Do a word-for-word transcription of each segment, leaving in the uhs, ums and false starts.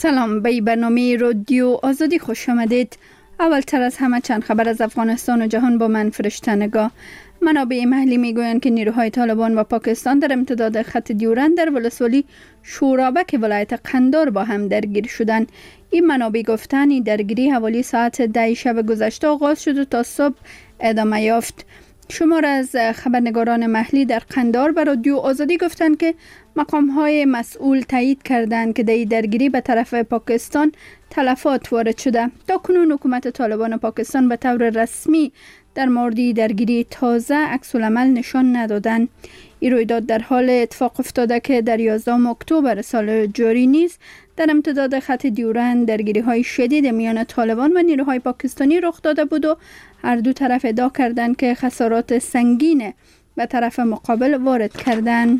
سلام، به برنامه رادیو آزادی خوش آمدید. اول تر از همه چند خبر از افغانستان و جهان با من فرشته نگاه. منابع محلی میگویند که نیروهای طالبان و پاکستان در امتداد خط دیورند در ولسوالی شورابک ولایت قندار با هم درگیر شدند. این منابع گفتند این درگیری حوالی ساعت ده شب گذشته آغاز شد و تا صبح ادامه یافت. شمار از خبرنگاران محلی در قندار به رادیو آزادی گفتند که مقام‌های مسئول تایید کردند که در درگیری به طرف پاکستان تلفات وارد شده. تا کنون حکومت طالبان پاکستان به طور رسمی در مورد درگیری تازه عکس‌العمل نشان ندادند. این رویداد در حال اتفاق افتاده که در یازدهم اکتبر سال جاری نیز در امتداد خط دیورند درگیری‌های شدید میان طالبان و نیروهای پاکستانی رخ داده بود و هر دو طرف ادعا کردند که خسارات سنگین به طرف مقابل وارد کردند.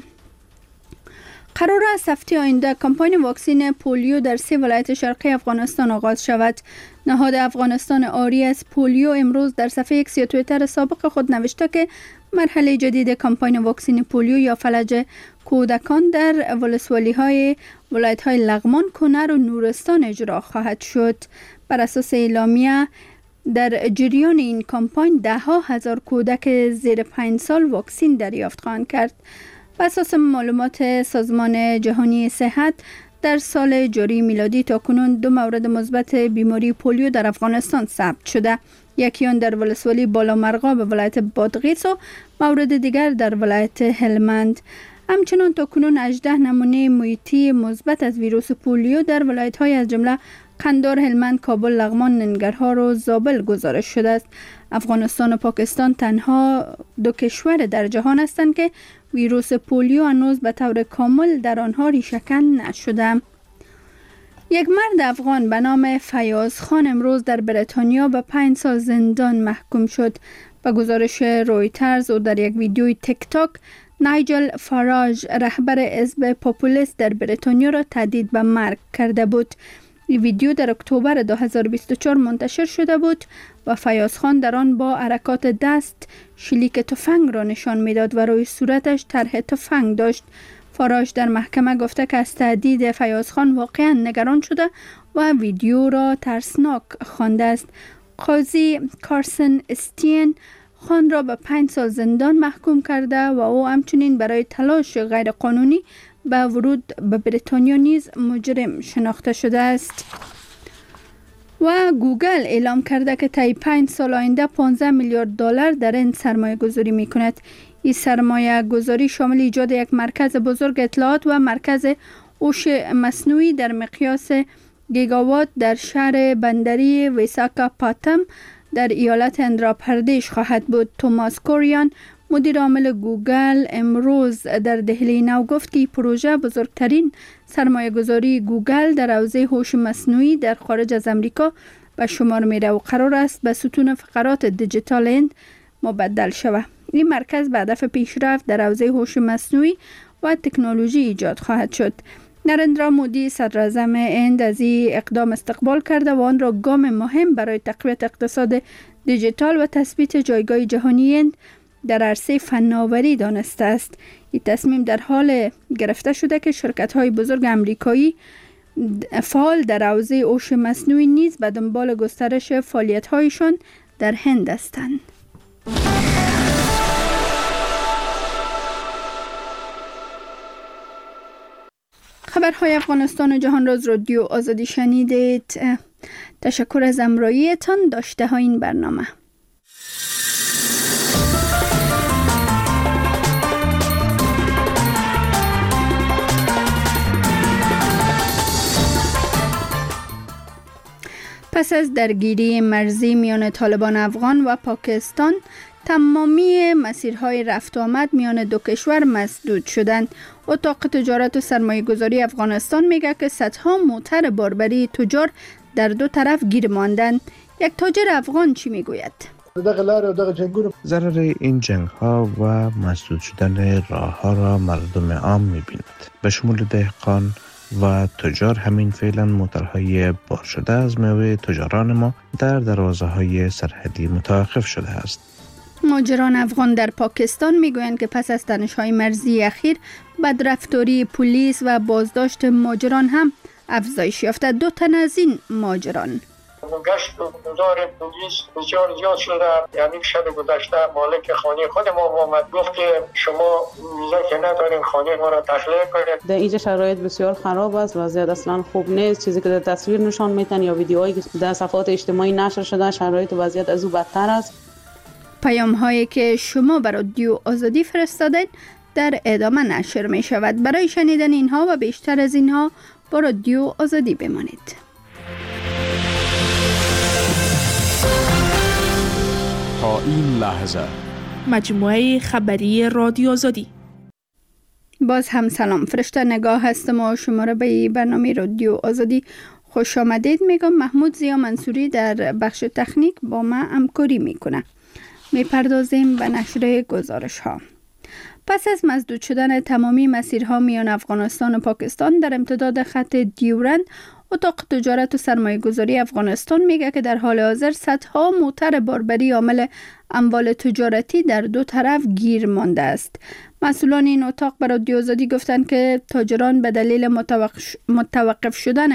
قرار است هفته آینده کمپاین واکسین پولیو در سه ولایت شرقی افغانستان آغاز شود. نهاد افغانستان آری از پولیو امروز در صفحه ایکس یا توییتر سابق خود نوشته که مرحله جدید کمپاین واکسین پولیو یا فلج کودکان در ولسوالی‌های ولایت‌های لغمان، کنر و نورستان اجرا خواهد شد. بر اساس اعلامیه در جریان این کمپاین ده ها هزار کودک زیر پنج سال واکسین دریافت خواهند کرد. بر اساس معلومات سازمان جهانی صحت در سال جاری میلادی تا کنون دو مورد مثبت بیماری پولیو در افغانستان ثبت شده. یکی آن در ولسوالی بالامرغاب به ولایت بادغیس و مورد دیگر در ولایت هلمند. همچنان تا کنون هجده نمونه محیطی مثبت از ویروس پولیو در ولایت‌های از جمله قندار، هلمند، کابل، لغمان، ننگرهار و زابل گزارش شده است. افغانستان و پاکستان تنها دو کشور در جهان هستند که ویروس پولیو هنوز به طور کامل در آنها ریشه‌کن نشده. یک مرد افغان به نام فیاض خان امروز در بریتانیا به پنج سال زندان محکوم شد. به گزارش رویترز او در یک ویدیوی تیک تاک نایجل فاراج رهبر حزب پاپولیست در بریتانیا را تهدید به مرگ کرده بود. این ویدیو در اکتبر دو هزار و بیست و چهار منتشر شده بود و فیاض خان در آن با حرکات دست شلیک تفنگ را نشان میداد و روی صورتش طرح تفنگ داشت. فاراج در محکمه گفته که از تهدید فیاض خان واقعا نگران شده و ویدیو را ترسناک خوانده است. قاضی کارسن استین خان را به پنج سال زندان محکوم کرده و او همچنین برای تلاش غیرقانونی به ورود به بریتانیا نیز مجرم شناخته شده است. و گوگل اعلام کرده که طی پنج سال آینده پانزده میلیارد دلار در این سرمایه گذاری می کند. این سرمایه گذاری شامل ایجاد یک مرکز بزرگ اطلاعات و مرکز هوش مصنوعی در مقیاس گیگاوات در شهر بندری ویساکاپاتم در ایالت اندرا پردیش خواهد بود. توماس کوریان مدیر عامل گوگل امروز در دهلی نو گفت که این پروژه بزرگترین سرمایه گذاری گوگل در حوزه هوش مصنوعی در خارج از امریکا به شمار میره و قرار است به ستون فقرات دیجیتال هند مبدل شود. این مرکز به هدف پیشرفت در حوزه هوش مصنوعی و تکنولوژی ایجاد خواهد شد. نریندرا مودی صدر اعظم هند از این اقدام استقبال کرده و آن را گام مهم برای تقویت اقتصاد دیجیتال و تثبیت جایگاه جهانی هند در عرصه فناوری دانسته است. این تصمیم در حال گرفته شده که شرکت‌های بزرگ امریکایی فعال در حوزه هوش مصنوعی نیز به دنبال گسترش فعالیت‌هایشان در هند هستند. خبرهای افغانستان و جهان را از رادیو آزادی شنیدید. تشکر از همراهیتان. داشته های این برنامه. پس از درگیری مرزی میان طالبان افغان و پاکستان، تمامی مسیرهای رفت و آمد میان دو کشور مسدود شدند. اتاق تجارت و سرمایه گذاری افغانستان میگه که صدها موتر باربری تجار در دو طرف گیر ماندند. یک تاجر افغان چی میگوید؟ ضرر این جنگ ها و مسدود شدن راه ها را مردم عام میبیند، به شمول دهقان و تجار. همین فعلا موترهای بار شده از میوه تجاران ما در دروازه های سرحدی متوقف شده است. مهاجران افغان در پاکستان میگویند که پس از تنش‌های مرزی اخیر، بدرفتاری پلیس و بازداشت مهاجران هم افزایش یافته. دو تن از این ماجران گشت و گذار پلیس بسیار زیاد شده. یعنی شب گذشته مالک خانه خود ما آمد گفت که شما ویزا که ندارین خانه ما را تخلیه کنید. در اینجا شرایط بسیار خراب است، وضعیت اصلا خوب نیست. چیزی که در تصویر نشان میتن یا ویدیوهایی که در صفحات اجتماعی نشر شده، شرایط و وضعیت از او بدتر است. پیام هایی که شما بر رادیو آزادی فرستادید در ادامه نشر می شود. برای شنیدن اینها و بیشتر از اینها با رادیو آزادی بمانید. تا این لحظه مجموعه خبری رادیو آزادی. باز هم سلام، فرشته نگاه هستم و شما را به برنامه رادیو آزادی خوش آمدید میگم. محمود زیا منصوری در بخش تکنیک با ما همکاری میکنه. میپردازیم به نشر گزارش ها. پس از مسدود شدن تمامی مسیرها میان افغانستان و پاکستان در امتداد خط دیورند، اتاق تجارت و سرمایه گذاری افغانستان میگه که در حال حاضر صدها موتر باربری عامل اموال تجارتی در دو طرف گیر مانده است. مسئولان این اتاق به رادیو آزادی گفتند که تاجران به دلیل متوقف, متوقف شدن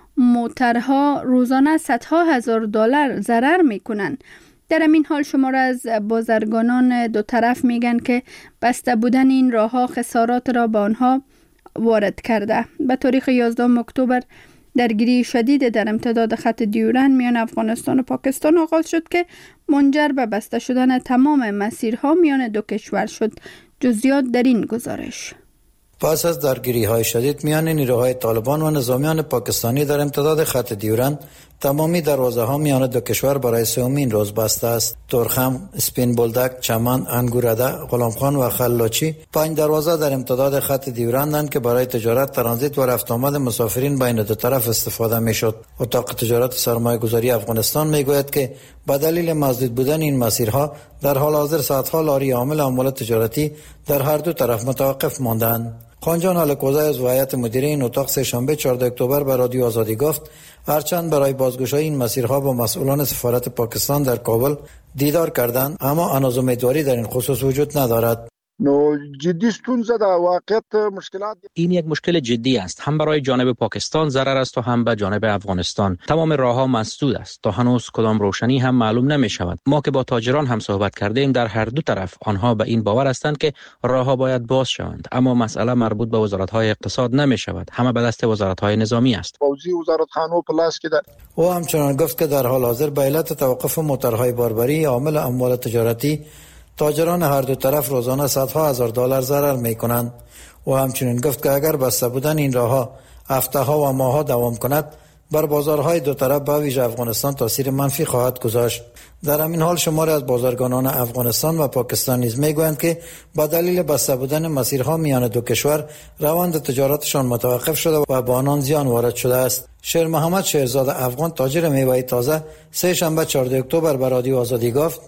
موترها روزانه صدها هزار دلار ضرر میکنند. در همین حال شمار از بازرگانان دو طرف میگن که بسته بودن این راهها خسارات را به آنها وارد کرده. به تاریخ یازدهم اکتبر درگیری شدید در امتداد خط دیورند میان افغانستان و پاکستان آغاز شد که منجر به بسته شدن تمام مسیرها میان دو کشور شد. جزئیات در این گزارش. پس از درگیری‌های شدید میان نیروهای طالبان و نظامیان پاکستانی در امتداد خط دیورند، تمامی دروازه‌ها میان دو کشور برای سومین روز بسته است. ترخم، اسپین بولدک، چمن، انگورده، غلامخان و خلاچی پنج دروازه در امتداد خط دیورندند که برای تجارت، ترانزیت و رفت آمد مسافرین بین دو طرف استفاده میشد. اتاق تجارت سرمایه‌گذاری افغانستان میگوید که به دلیل مسدود بودن این مسیرها در حال حاضر صدها لاری حامل اموال تجارتی در هر دو طرف متوقف ماندند. خانجان الکوزی از هیئت مدیره این اتاق سه شنبه چهاردهم اکتبر به رادیو آزادی گفت هرچند برای بازگشایی این مسیرها با مسئولان سفارت پاکستان در کابل دیدار کردند، اما هنوز امیدواری در این خصوص وجود ندارد. نو جدی ستونزه در واقعیت مشکلات. این یک مشکل جدی است، هم برای جانب پاکستان ضرر است و هم به جانب افغانستان. تمام راهها مسدود است، تا هنوز کدام روشنی هم معلوم نمی شود. ما که با تاجران هم صحبت کردیم، در هر دو طرف آنها به این باور هستند که راهها باید باز شوند، اما مسئله مربوط به وزارت‌های اقتصاد نمی شود، همه به دست وزارت‌های نظامی است. فوزی وزارت خانو پلاس که او همچنان گفت که در حال حاضر به علت توقف موترهای باربری عامل اموال تجارتی، تاجران هر دو طرف روزانه صدها هزار دلار ضرر می کنند. و همچنین گفت که اگر بسته بودن این راهها هفته ها و ماه ها دوام کند، بر بازارهای دو طرف به ویژه افغانستان تاثیر منفی خواهد گذاشت. در همین حال شماری از بازرگانان افغانستان و پاکستان نیز میگویند که با دلیل بسته بودن مسیرها میان دو کشور روند تجارتشان متوقف شده و به آنان زیان وارد شده است. شیر محمد شیرزاد افغان تاجر میوه تازه سه شنبه چهاردهم اکتبر به رادیو آزادی گفت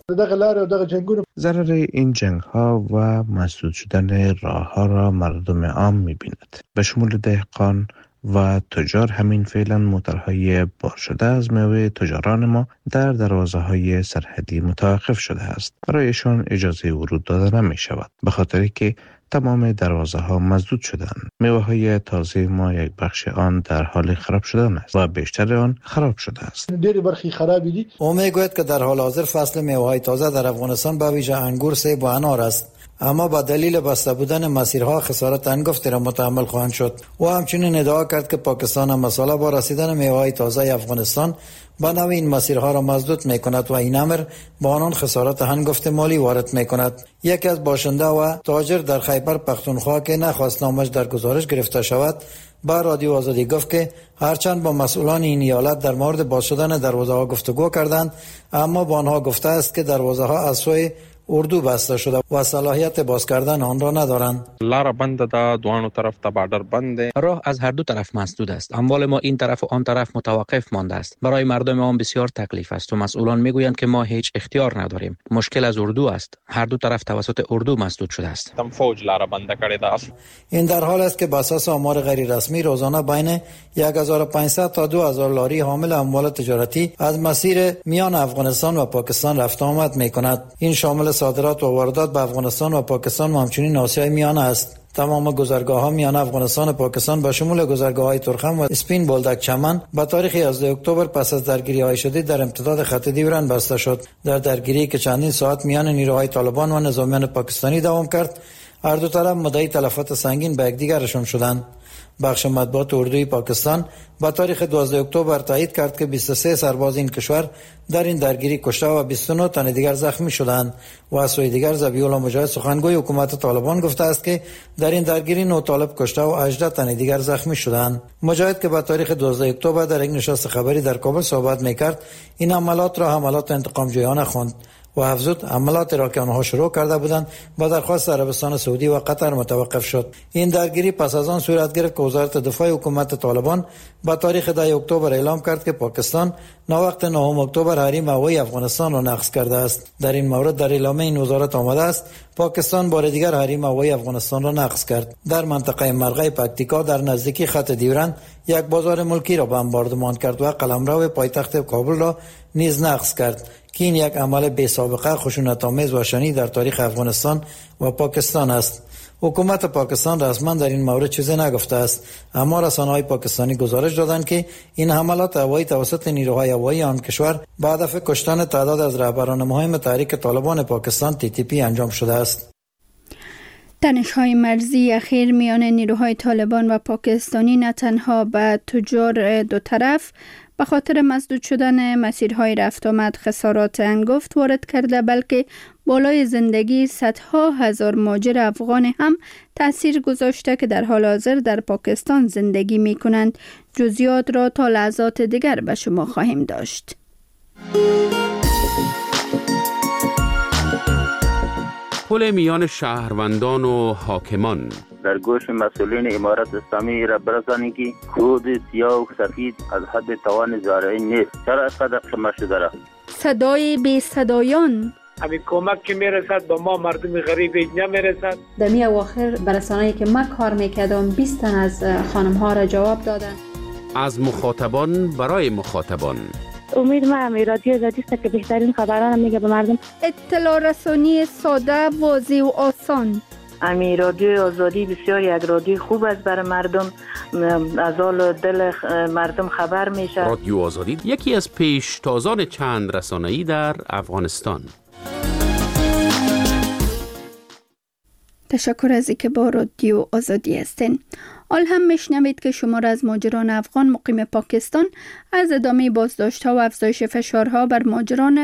ضرر این جنگ ها و مسدود شدن راه ها را مردم عام می‌بیند، به شمول دهقان و تجار. همین فعلا موترهای بار شده از میوه تجاران ما در دروازه های سرحدی متوقف شده است. برایشان اجازه ورود داده نمی شود، به خاطر که تمام دروازه ها مسدود شدند. میوه های تازه ما یک بخش آن در حال خراب شدن است و بیشتر آن خراب شده است. ډېر برخی خرابی دي. او میگوید که در حال حاضر فصل میوه های تازه در افغانستان به ویژه انگور، سیب و انار است، اما با دلیل بسته بودن مسیرها خسارت هنگفتی را متحمل خواهند شد. و همچنین ادعا کرد که پاکستان هم مسئله با رسیدن میوه‌های تازه افغانستان به نوع این مسیرها را مسدود می‌کند و این امر با آنان خسارت هنگفت مالی وارد می‌کند. یکی از باشنده و تاجر در خیبر پختونخوا که نخواست نامش در گزارش گرفته شود، با رادیو آزادی گفت که هرچند با مسئولان این ایالت در مورد باز شدن دروازه‌ها گفتگو کردند، اما با آنها گفته است که دروازه‌ها از سوی اردو بسته شده و صلاحیت باز کردن آن را ندارند. لار بنده ده، دوانو طرف تا باردر بنده. راه از هر دو طرف مسدود است. اموال ما این طرف و آن طرف متوقف مانده است. برای مردم ما بسیار تکلیف است و مسئولان میگویند که ما هیچ اختیار نداریم. مشکل از اردو است. هر دو طرف توسط اردو مسدود شده است. تم فوج لار بنده کړی ده. این در حال است که بر اساس آمار غیر رسمی روزانه بین یک هزار و پانصد تا دو هزار لاری حامل اموال تجارتی از مسیر میان افغانستان و پاکستان رفت آمد میکند. این شامل صادرات و واردات به افغانستان و پاکستان و همچنین آسیای میانه است. تمام گذرگاه‌ها میان افغانستان و پاکستان به شمول گذرگاه‌های ترخم و اسپین بولدک چمن با تاریخ یازده اکتبر پس از درگیری‌های شدید در امتداد خط دیوران بسته شد. در درگیری که چندین ساعت میان نیروهای طالبان و نظامیان پاکستانی دوام کرد، هر دو طرف مدعی تلفات سنگین به یکدیگرشان شدند. بخش مطبوعات اردوی پاکستان با تاریخ دوازده اکتبر تایید کرد که بیست و سه سرباز این کشور در این درگیری کشته و بیست و نه تن دیگر زخمی شدند و از سوی دیگر ذبیح الله مجاهد سخنگوی حکومت طالبان گفته است که در این درگیری نه طالب کشته و هجده تن دیگر زخمی شدند. مجاهد که با تاریخ دوازده اکتبر در یک نشست خبری در کابل صحبت میکرد، این حملات را حملات انتقام جویانه خواند و افزود حملات را که آنها شروع کرده بودند با درخواست عربستان سعودی و قطر متوقف شد. این درگیری پس از آن صورت گرفت که وزارت دفاع حکومت طالبان با تاریخ ده اکتبر اعلام کرد که پاکستان ناوقت نهم اکتبر حریم هوایی افغانستان را نقض کرده است. در این مورد در اعلامیه این وزارت آمده است پاکستان بار دیگر حریم هوایی افغانستان را نقض کرد. در منطقه مرغه پکتیکا در نزدیکی خط دیورند یک بازار ملکی را بمباردمان کرد و قلمرو پایتخت کابل را نیز نقض کرد که این یک عمل بی سابقه خشونت‌آمیز و شنی در تاریخ افغانستان و پاکستان است. حکومت پاکستان رسما در این مورد چیزی نگفته است، اما رسانه‌های پاکستانی گزارش دادند که این حملات هوایی توسط نیروهای هوایی آن کشور به هدف کشتن تعداد از رهبران مهم تحریک طالبان پاکستان تی تی پی انجام شده است. تنش‌های مرزی اخیر میان نیروهای طالبان و پاکستانی نه تنها به تجار دو طرف به خاطر مسدود شدن مسیرهای رفت آمد خسارات انگفت وارد کرده، بلکه بالای زندگی صدها هزار مهاجر افغان هم تأثیر گذاشته که در حال حاضر در پاکستان زندگی می کنند. جزئیات را تا لحظات دیگر به شما خواهیم داشت. پل میان شهروندان و حاکمان در گوش مسئولین امارت اسلامی را برسانید که کود سیاه و سفید از حد توان زارعی نیست. چرا اینقدر قیمت شده را؟ صدای بی صدایان همین کمک که میرسد به ما مردم غریب نمیرسد. در می اواخر برسانه‌ای که من کار میکردم بیست تن از خانم ها را جواب دادن. از مخاطبان برای مخاطبان. امید ما امی رادیو آزادی است که بهترین خبران میگه به مردم. اطلاع رسانی ساده، واضح و آسان. امی رادیو آزادی بسیار یک رادیو خوب است برای مردم، از حال دل مردم خبر میشه. رادیو آزادی یکی از پیشتازان چند رسانه‌ای در افغانستان. تشکر از اینکه با رادیو آزادی هستین. حال هم میشنوید که شمار از مهاجران افغان مقیم پاکستان از ادامه بازداشت‌ها و افزایش فشارها بر مهاجران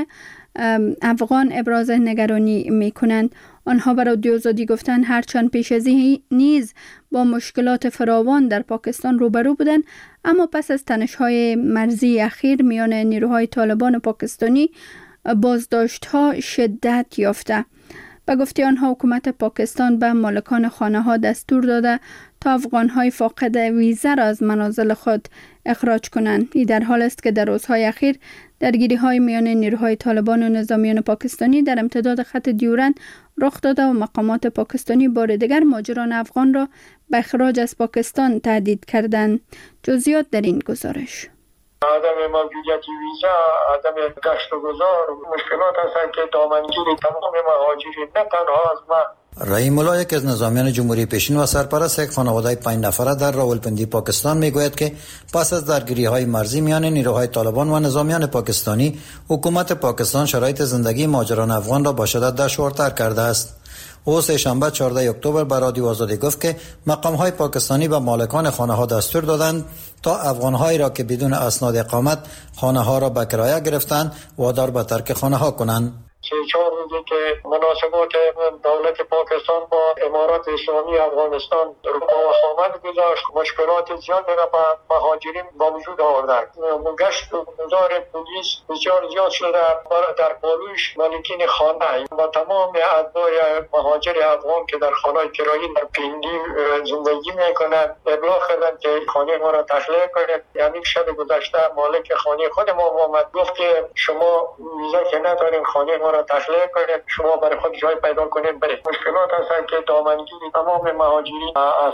افغان ابراز نگرانی میکنند. آنها بر رادیو آزادی گفتند هرچند پیش از این نیز با مشکلات فراوان در پاکستان روبرو بودند، اما پس از تنش‌های مرزی اخیر میان نیروهای طالبان و پاکستانی بازداشت‌ها شدت یافته. به گفته آنها حکومت پاکستان به مالکان خانه‌ها دستور داده تا افغان‌های فاقد ویزا را از منازل خود اخراج کنند. این در حال است که در روزهای اخیر درگیری‌های میان نیروهای طالبان و نظامیان پاکستانی در امتداد خط دیورند رخ داده و مقامات پاکستانی بار دیگر مهاجران افغان را به اخراج از پاکستان تهدید کردند. جزئیات در این گزارش. عدم موجودیت ویزا، عدم گشت و گذار مشکلات هستند که دامنگیر تمام مهاجرین نه تنها از ما. رحیم الله یک از نظامیان جمهوری پیشین و سرپرست یک خانواده پنج نفره در راولپنڈی پاکستان میگوید که پس از درگیری‌های مرزی میان نیروهای طالبان و نظامیان پاکستانی، حکومت پاکستان شرایط زندگی مهاجران افغان را با شدت دشوارتر کرده است. او سه شنبه چهارده اکتبر به رادیو آزادی گفت که مقام‌های پاکستانی به مالکان خانه‌ها دستور دادند تا افغان‌هایی را که بدون اسناد اقامت خانه‌ها را به کرایه گرفتند وادار به ترک خانه‌ها کنند. سه چهار روزی که مناسبات دولت پاکستان با امارات اسلامی افغانستان رو با وخامت گذاشت، مشکلات زیادی را به مهاجرین با وجود آوردند. گشت و گذار پلیس بسیار زیاد شده در پالوش مالکین خانه و تمام اتباع مهاجر افغان که در خانه کرایی در پیندی زندگی میکنند ابلاغ کردند که خانه ما را تخلیه کنید. یعنی شب گذشته مالک خانه خود ما آمد گفت که شما ویزا که ندارین خانه ما را تخلیه کنید، شما برای خود جای پیدا کنید برید. مشکلات هستند که دامنگیری تمام مهاجرین هستند.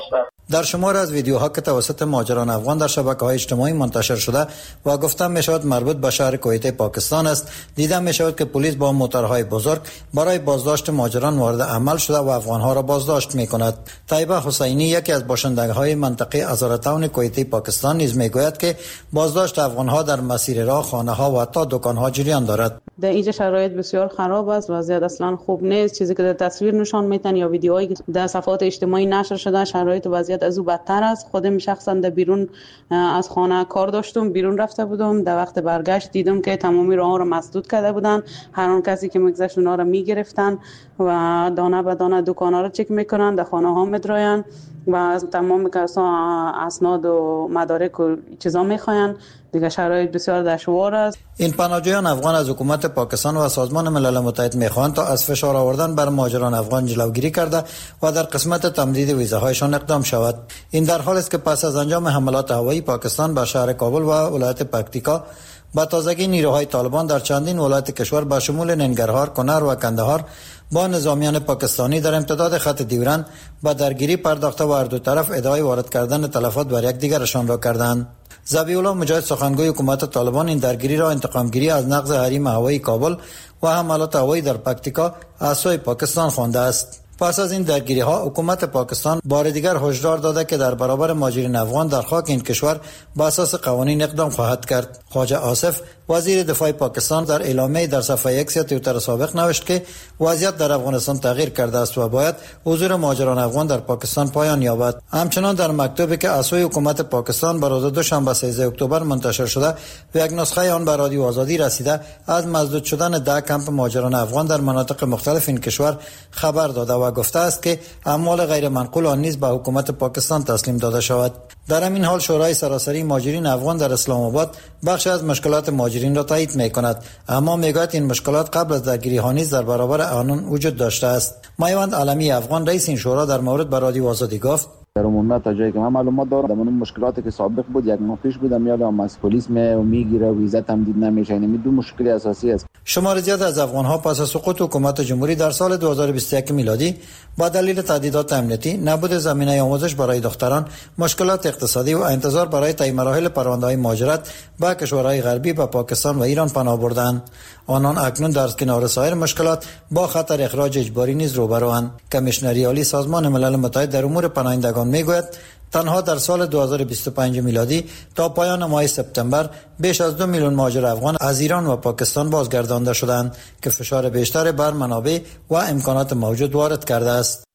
در شمار از ویدیوها که توسط مهاجران افغان در شبکه‌های اجتماعی منتشر شده و گفتم می‌شود مربوط به شهر کویته پاکستان است، دیده می‌شود که پلیس با موتورهای بزرگ برای بازداشت مهاجران وارد عمل شده و افغان‌ها را بازداشت می‌کند. طیبه حسینی یکی از باشندگان منطقه ازارتاون کویته پاکستان نیز می‌گوید که بازداشت افغان‌ها در مسیر راه، خانه‌ها و حتی دکان‌ها جریان دارد. در اینجا شرایط بسیار خراب است، وضعیت اصلا خوب نیست. چیزی که در تصویر نشان میتن یا ویدیوهایی که در صفحات اجتماعی نشر شده، شرایط و وضعیت از او بدتر است. خودم شخصا در بیرون از خانه کار داشتم، بیرون رفته بودم، در وقت برگشت دیدم که تمامی راه‌ها را مسدود کرده بودن. هر آن کسی که میگذشت اونها را میگرفتن و دانه به دانه دکان‌ها را چک میکنن، در خانه‌ها میدراین و از تمام کسان اسناد و مدارک و چیزا میخواین. دیگه شرایط بسیار دشوار است. این پناهجویان افغان از حکومت پاکستان و سازمان ملل متحد میخواهند تا از فشار آوردن بر مهاجران افغان جلوگیری کرده و در قسمت تمدید ویزاهایشان اقدام شود. این در حالی است که پس از انجام حملات هوایی پاکستان بر شهر کابل و ولایت پکتیکا با تازگی نیروهای طالبان در چندین ولایت کشور به شمول ننگرهار، کنر و کندهار با نظامیان پاکستانی در امتداد خط دیورند با درگیری پرداخته و هر دو طرف ادعای وارد کردن تلفات بر یکدیگرشان را کردند. ذبیح الله مجاهد سخنگوی حکومت طالبان این درگیری را انتقامگیری از نقض حریم هوایی کابل و حملات هوایی در پکتیکا از سوی پاکستان خوانده است. پس از این درگیری ها حکومت پاکستان بار دیگر هشدار داده که در برابر مهاجرین افغان در خاک این کشور بر اساس قوانین اقدام خواهد کرد. خواجه آصف وزیر دفاع پاکستان در اعلامیه در صفحه ایکس توییتر سابق نوشت که وضعیت در افغانستان تغییر کرده است و باید حضور مهاجران افغان در پاکستان پایان یابد. همچنان در مکتوبی که از سوی حکومت پاکستان بر روز دوشنبه سیزده اکتبر منتشر شده و یک نسخه آن به رادیو آزادی رسیده، از مسدود شدن ده کمپ مهاجران افغان در مناطق مختلف این کشور خبر داده و گفته است که اموال غیر منقول آن نیز به حکومت پاکستان تسلیم داده شود. در همین حال شورای سراسری مهاجرین افغان در اسلام آباد بخش از مشکلات مهاجرین را تایید می‌کند، اما میگوید این مشکلات قبل از درگیری ها نیز در برابر آنان وجود داشته است. مایوند عالمی افغان رئیس این شورا در مورد به رادیو آزادی گفت: در عمومیت تا جایی که من معلومات دارم در اون مشکلاتی که سابق بود یک ماه پیش بودم یادم از پلیس میگیره ویزا تمدید نمیشه. این دو مشکل اساسی است. شمار زیاد از افغان‌ها پس از سقوط حکومت جمهوری در سال دو هزار و بیست و یک میلادی با دلیل تهدیدات امنیتی، نبود زمینه آموزش برای دختران، مشکلات اقتصادی و انتظار برای طی مراحل پرونده‌های مهاجرت به کشورهای غربی به پاکستان و ایران پناه بردند. آنان اکنون در کنار سایر مشکلات با خطر اخراج اجباری نیز روبروند. کمیشنری عالی سازمان ملل متحد در امور پناهندگان میگوید تنها در سال دو هزار و بیست و پنج میلادی تا پایان ماه سپتامبر بیش از دو میلیون مهاجر افغان از ایران و پاکستان بازگردانده شدند که فشار بیشتر بر منابع و امکانات موجود وارد کرده است.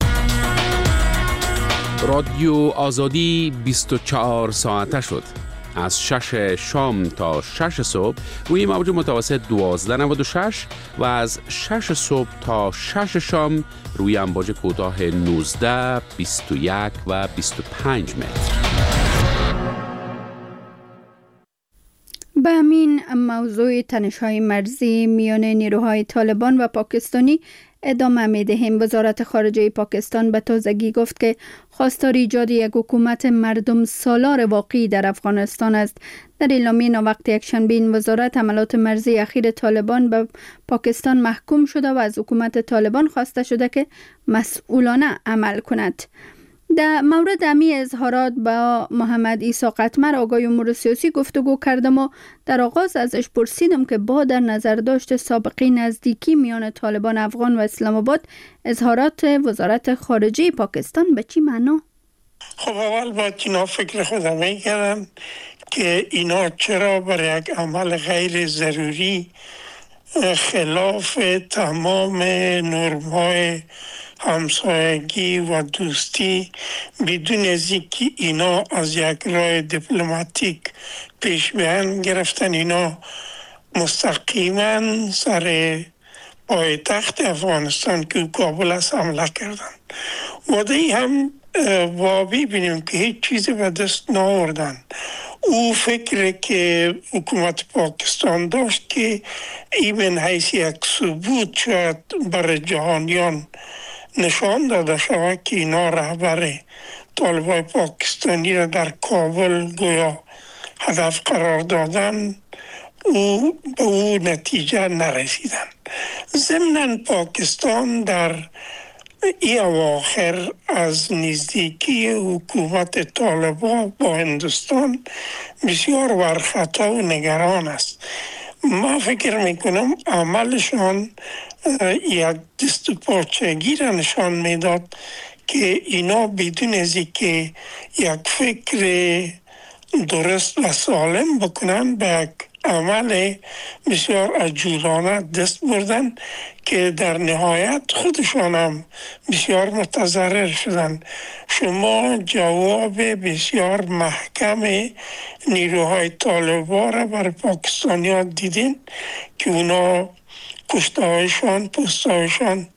رادیو آزادی بیست و چهار ساعته شد. از شش شام تا شش صبح روی موج متوسط دوازده نود و شش و از شش صبح تا شش شام روی امواج کوتاه نوزده، بیست و یک و بیست و پنج متر. به همین موضوع تنش‌های مرزی میان نیروهای طالبان و پاکستانی ادامه می‌دهیم. وزارت خارجه پاکستان به تازگی گفت که خواستار ایجاد یک حکومت مردم سالار واقعی در افغانستان است. در اعلامیه ناوقت یکشنبه این وزارت حملات مرزی اخیر طالبان به پاکستان محکوم شده و از حکومت طالبان خواسته شده که مسئولانه عمل کند. در مورد امی اظهارات با محمد عیسی قطمر آقای امور سیاسی گفتگو کردم و در آغاز ازش پرسیدم که با در نظر داشت سابقه نزدیکی میان طالبان افغان و اسلام آباد اظهارات وزارت خارجه پاکستان به چی معنا؟ خب اول باید اینا فکر خودم میکردم که اینا چرا برای یک عمل غیر ضروری خلاف تمام نرم‌های همسایگی و دوستی بدون از اینکه اینا از یک راه دیپلماتیک پیش بیان گرفتن، اینا مستقیما سر پایتخت افغانستان که کابل است حمله کردن. و دی هم با ببینیم که هیچ چیزی به دست نآوردن. او فکر که حکومت پاکستان داشت که این حیث یک ثبوت شاید بر جهانیان نشان داده شود که اینا رهبر طالبان پاکستانی را در کابل گویا هدف قرار دادن، او به او نتیجه نرسیدن. ضمناً پاکستان در ای اواخر از نزدیکی حکومت طالبان با هندوستان بسیار ورخطا و نگران است. ما فکر میکنم عملشان یک دست و پاچگی را نشان میداد که اینا بدون از اینکه یک فکر درست و سالم بکنن به یک عمل بسیار عجولانه دست بردن که در نهایت خودشان هم بسیار متضرر شدن. شما جواب بسیار محکم نیروهای طالبان را بر پاکستانیان دیدین که اونا کشتهایشان پستهایشان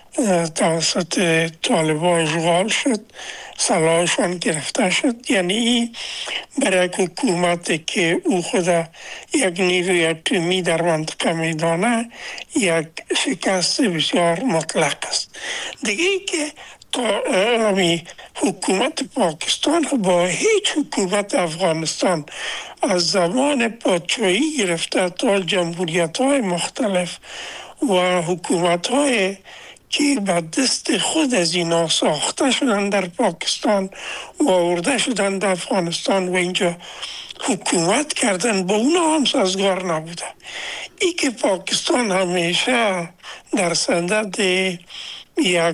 توسط طالبان اشغال شد، سلاحشان گرفته شد. یعنی برای یک حکومت که او خدا یک نیروی اتمی در منطقه میدانه یک شکست بسیار مطلق است. دیگه ای که تا حکومت پاکستان با هیچ حکومت افغانستان از زمان پادشاهی گرفته تا جمهوریت های مختلف و حکومت های که به دست خود از اینا ساخته شدن در پاکستان و آورده شدن در افغانستان و اینجا حکومت کردن، با اونا هم سازگار نبوده. ای که پاکستان همیشه در صدد یک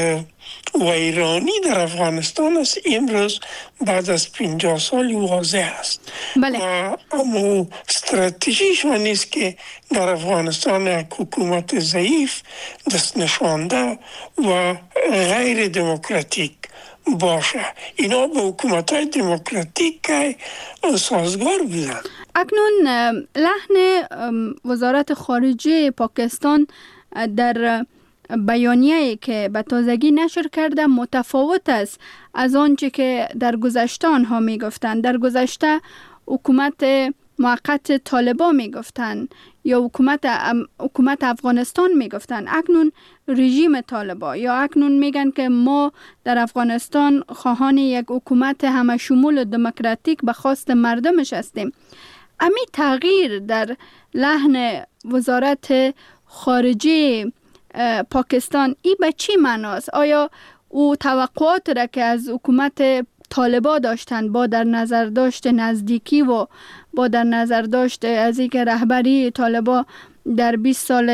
ویرانی در افغانستان است، امروز بعد از پنجاه سال واضح است. بله. و اما استراتژیشون نیست که در افغانستان یک حکومت ضعیف، دست نشانده و غیر دموکراتیک باشه. اینا به حکومت های دموکراتیک سازگار بودن. اکنون لحن وزارت خارجه پاکستان در بیانیه‌ای که به تازگی نشر کرده متفاوت است از آنچه که در گذشته آنها می گفتند. در گذشته حکومت موقت طالبان می گفتند یا حکومت حکومت افغانستان می گفتند. اکنون رژیم طالبان یا اکنون میگن که ما در افغانستان خواهان یک حکومت همه شمول دموکراتیک به خواست مردمش هستیم. امی تغییر در لحن وزارت خارجه پاکستان ای به چی معناست؟ آیا او توقعات را که از حکومت طالبان داشتند با در نظر داشت نزدیکی و با در نظر داشت از اینکه رهبری طالبان در بیست سال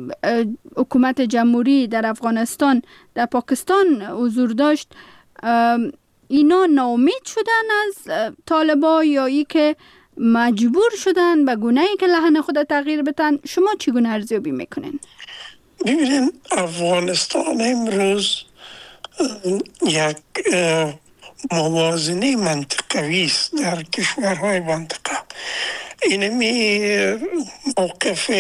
حکومت جمهوری در افغانستان در پاکستان حضور داشت، اینا ناامید شدن از طالبان یا ای که مجبور شدن به گونه‌ای که لحن خود تغییر بدن؟ شما چگونه ارزیابی میکنین؟ ببینید، افغانستان امروز یک موازنه منطقوی است در کشورهای منطقه. اینمی موقف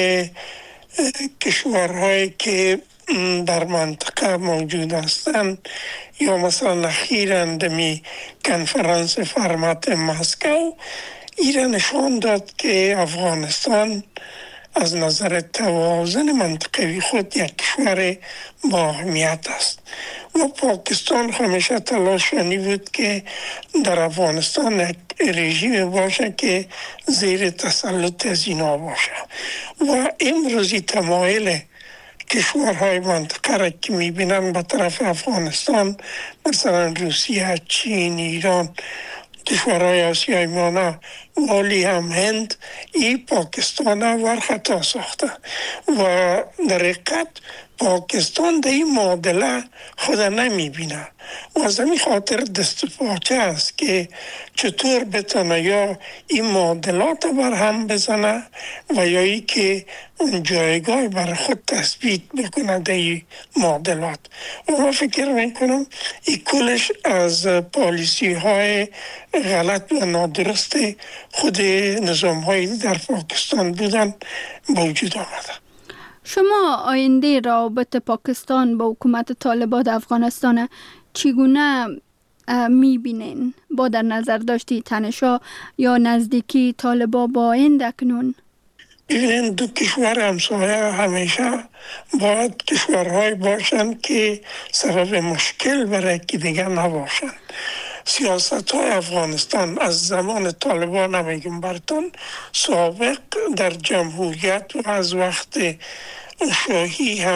کشورهایی که در منطقه موجود هستند یا مثلا اخیراً دمی کنفرانس فرمت مسکو ایران نشان داد که افغانستان از نظر توازن منطقوی خود یک کشور با اهمیت است و پاکستان همیشه تلاشانی بود که در افغانستان یک رژیم باشه که زیر تسلط از اینا باشه و امروزی تمایل کشورهای منطقه را که میبینن به طرف افغانستان، مثلا روسیه، چین، ایران، کشورهای آسیای میانه، ولی هم هند، ای پاکستان ورخطا ساخته و در حقیقت پاکستان در این معادله خود نمی بینه و از همین خاطر دست پاچه است که چطور بتونه یا این معادلات بر هم بزنه و یا ای که جایگاه بر خود تثبیت بکنه در این معادلات. و من فکر میکنم این کلش از پالیسی های غلط و نادرست خود نظام های در پاکستان بودن موجود آمده. شما آینده روابط پاکستان با حکومت طالبان افغانستان چگونه میبینین با در نظر داشتی تنش‌ها یا نزدیکی طالبان با آینده اکنون؟ ببینید، دو کشور همسایه همیشه باید کشورهای باشن که سبب مشکل برای که دیگر نباشن. سیاست های افغانستان از زمان طالبان نمیگم برتون سابق در جمهوریت و از وقت شاهی هم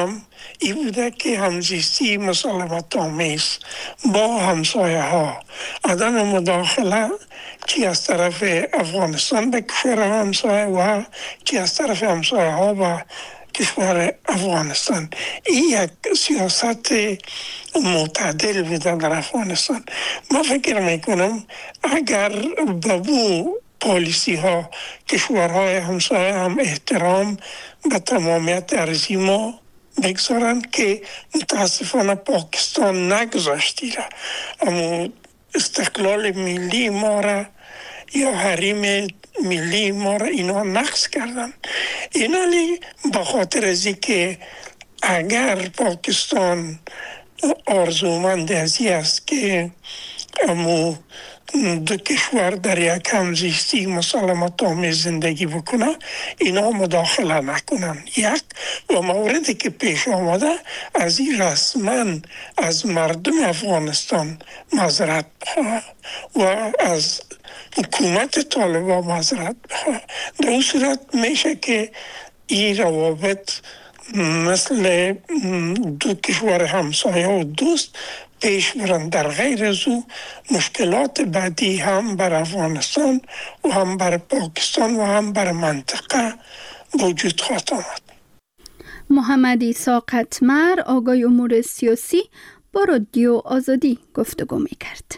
این بوده که همزیستی مسالمت آمیز با همسایه ها، عدم مداخله چی از طرف افغانستان به کشور همسایه و چی از طرف همسایه ها با کشور افغانستان. این یک سیاست معتدل بوده در افغانستان. ما فکر میکنم اگر به بو پالیسی ها کشورهای همسایه هم احترام به تمامیت ارضی ما بگذارن که متاسفانه پاکستان نگذاشتی را، اما استقلال ملی ما را یا حریم ملی ما را اینا نقض کردن. اینا به خاطر از که اگر پاکستان آرزومند از این است که امو دو کشور در یک همزیستی مسالمت آمیز زندگی بکنه، اینا مداخله نکنن. یک و موردی که پیش آمده از این رسما از مردم افغانستان معذرت بخواه و از حکومت طالبان معذرت بخواه. در اون صورت میشه که این روابط مثل دو کشور همسایه و دوست پیش برند. در غیر از او مشکلات بعدی هم بر افغانستان و هم بر پاکستان و هم بر منطقه وجود خواهد آمد. محمد عیسی قطمر، آگاه امور سیاسی، با رادیو آزادی گفتگو می کرد.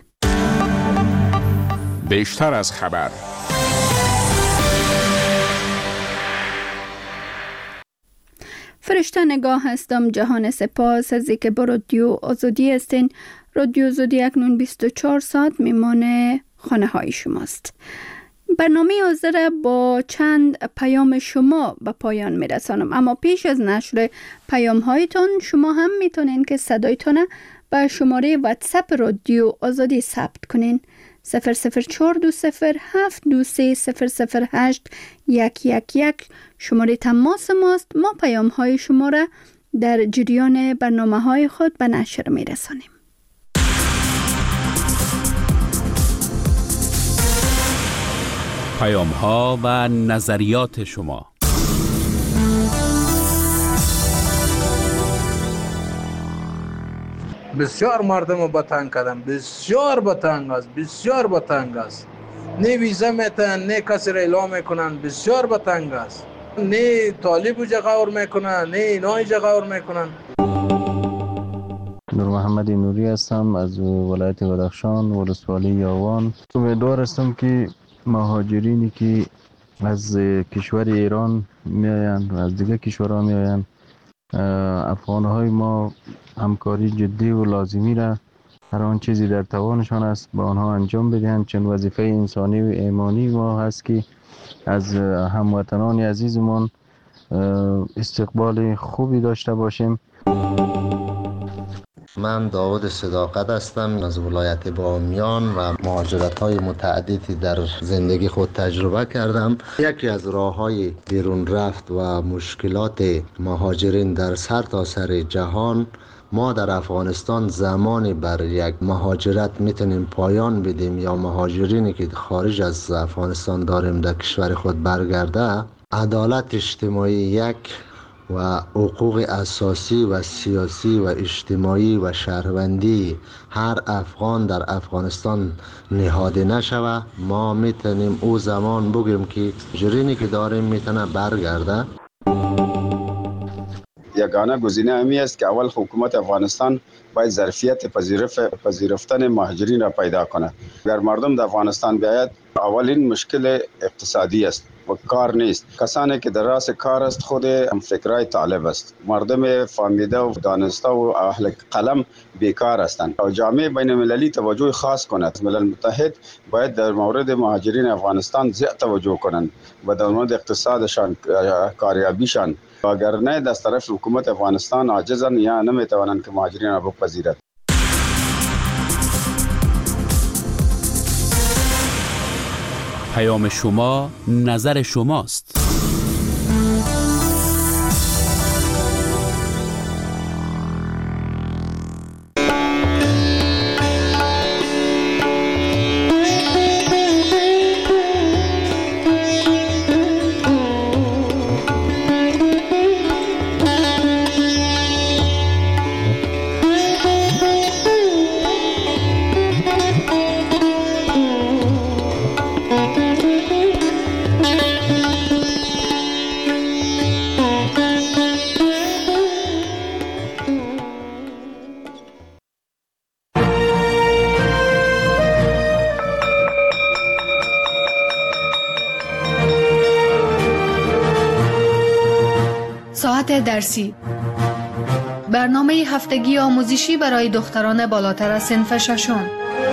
بیشتر از خبر. فرشته نگاه هستم. جهان سپاس از اینکه با رادیو آزادی هستین. رادیو آزادی اکنون بیست و چهار ساعت میمان خانه های شماست. برنامه حاضر با چند پیام شما به پایان میرسانم، اما پیش از نشر پیام هایتون شما هم میتونین که صدایتون به شماره واتساپ رادیو آزادی ثبت کنین. صفر صفر چهار دو صفر هفت دو سه صفر صفر هشت یک یک یک شماره تماس ماست. ما پیام های شما را در جریان برنامه های خود به نشر می رسانیم. پیام ها و نظریات شما. بسیار مردم رو بتنگ کردن، بسیار بتنگ است، بسیار بتنگ است. نه ویزا میتن، نه کسی را اعلام میکنن، بسیار بتنگ است. نه طالب جا غور میکنن، نه اینا جا غور میکنن. نور محمد نوری هستم از ولایت بدخشان، ولسوالی یاوان. امیدوار هستم که مهاجرینی که از کشور ایران میآیند و از دیگه کشورها میآیند، افغانهای ما همکاری جدی و لازمی را هر آن چیزی در توانشان است با آنها انجام بدهند، چون وظیفه انسانی و ایمانی ما هست که از هموطنان عزیزمان استقبال خوبی داشته باشیم. من داود صداقت هستم از ولایت بامیان و مهاجرت‌های متعددی در زندگی خود تجربه کردم. یکی از راه‌های بیرون رفت و مشکلات مهاجرین در سرتاسر جهان، ما در افغانستان زمانی بر یک مهاجرت میتونیم پایان بدیم یا مهاجرینی که خارج از افغانستان داریم در کشور خود برگرده، عدالت اجتماعی یک و حقوق اساسی و سیاسی و اجتماعی و شهروندی هر افغان در افغانستان نهاده نشوه، ما میتونیم او زمان بگیم که مهاجرینی که داریم میتونه برگرده. یگانه گزینه همی است که اول حکومت افغانستان باید ظرفیت پذیرف پذیرفتن مهاجرین را پیدا کنه. اگر مردم در افغانستان بیاید، اولین مشکل اقتصادی است و کار نیست. کسانی که در راس کار است خود هم فکرای طالب است. مردم فهمیده و دانسته و اهل قلم بیکار هستند. و جامعه بین المللی توجه خاص کند. ملل متحد باید در مورد مهاجرین افغانستان زیاد توجه کنند و در مورد اقتصادشان، کاریابیشان. اگر نه از طرف حکومت افغانستان عاجزن یا نمیتوانند که مهاجرین را بپذیرد. پیام شما، نظر شماست. فصل درسی، برنامه هفتگی آموزشی برای دختران بالاتر از صنف ششم.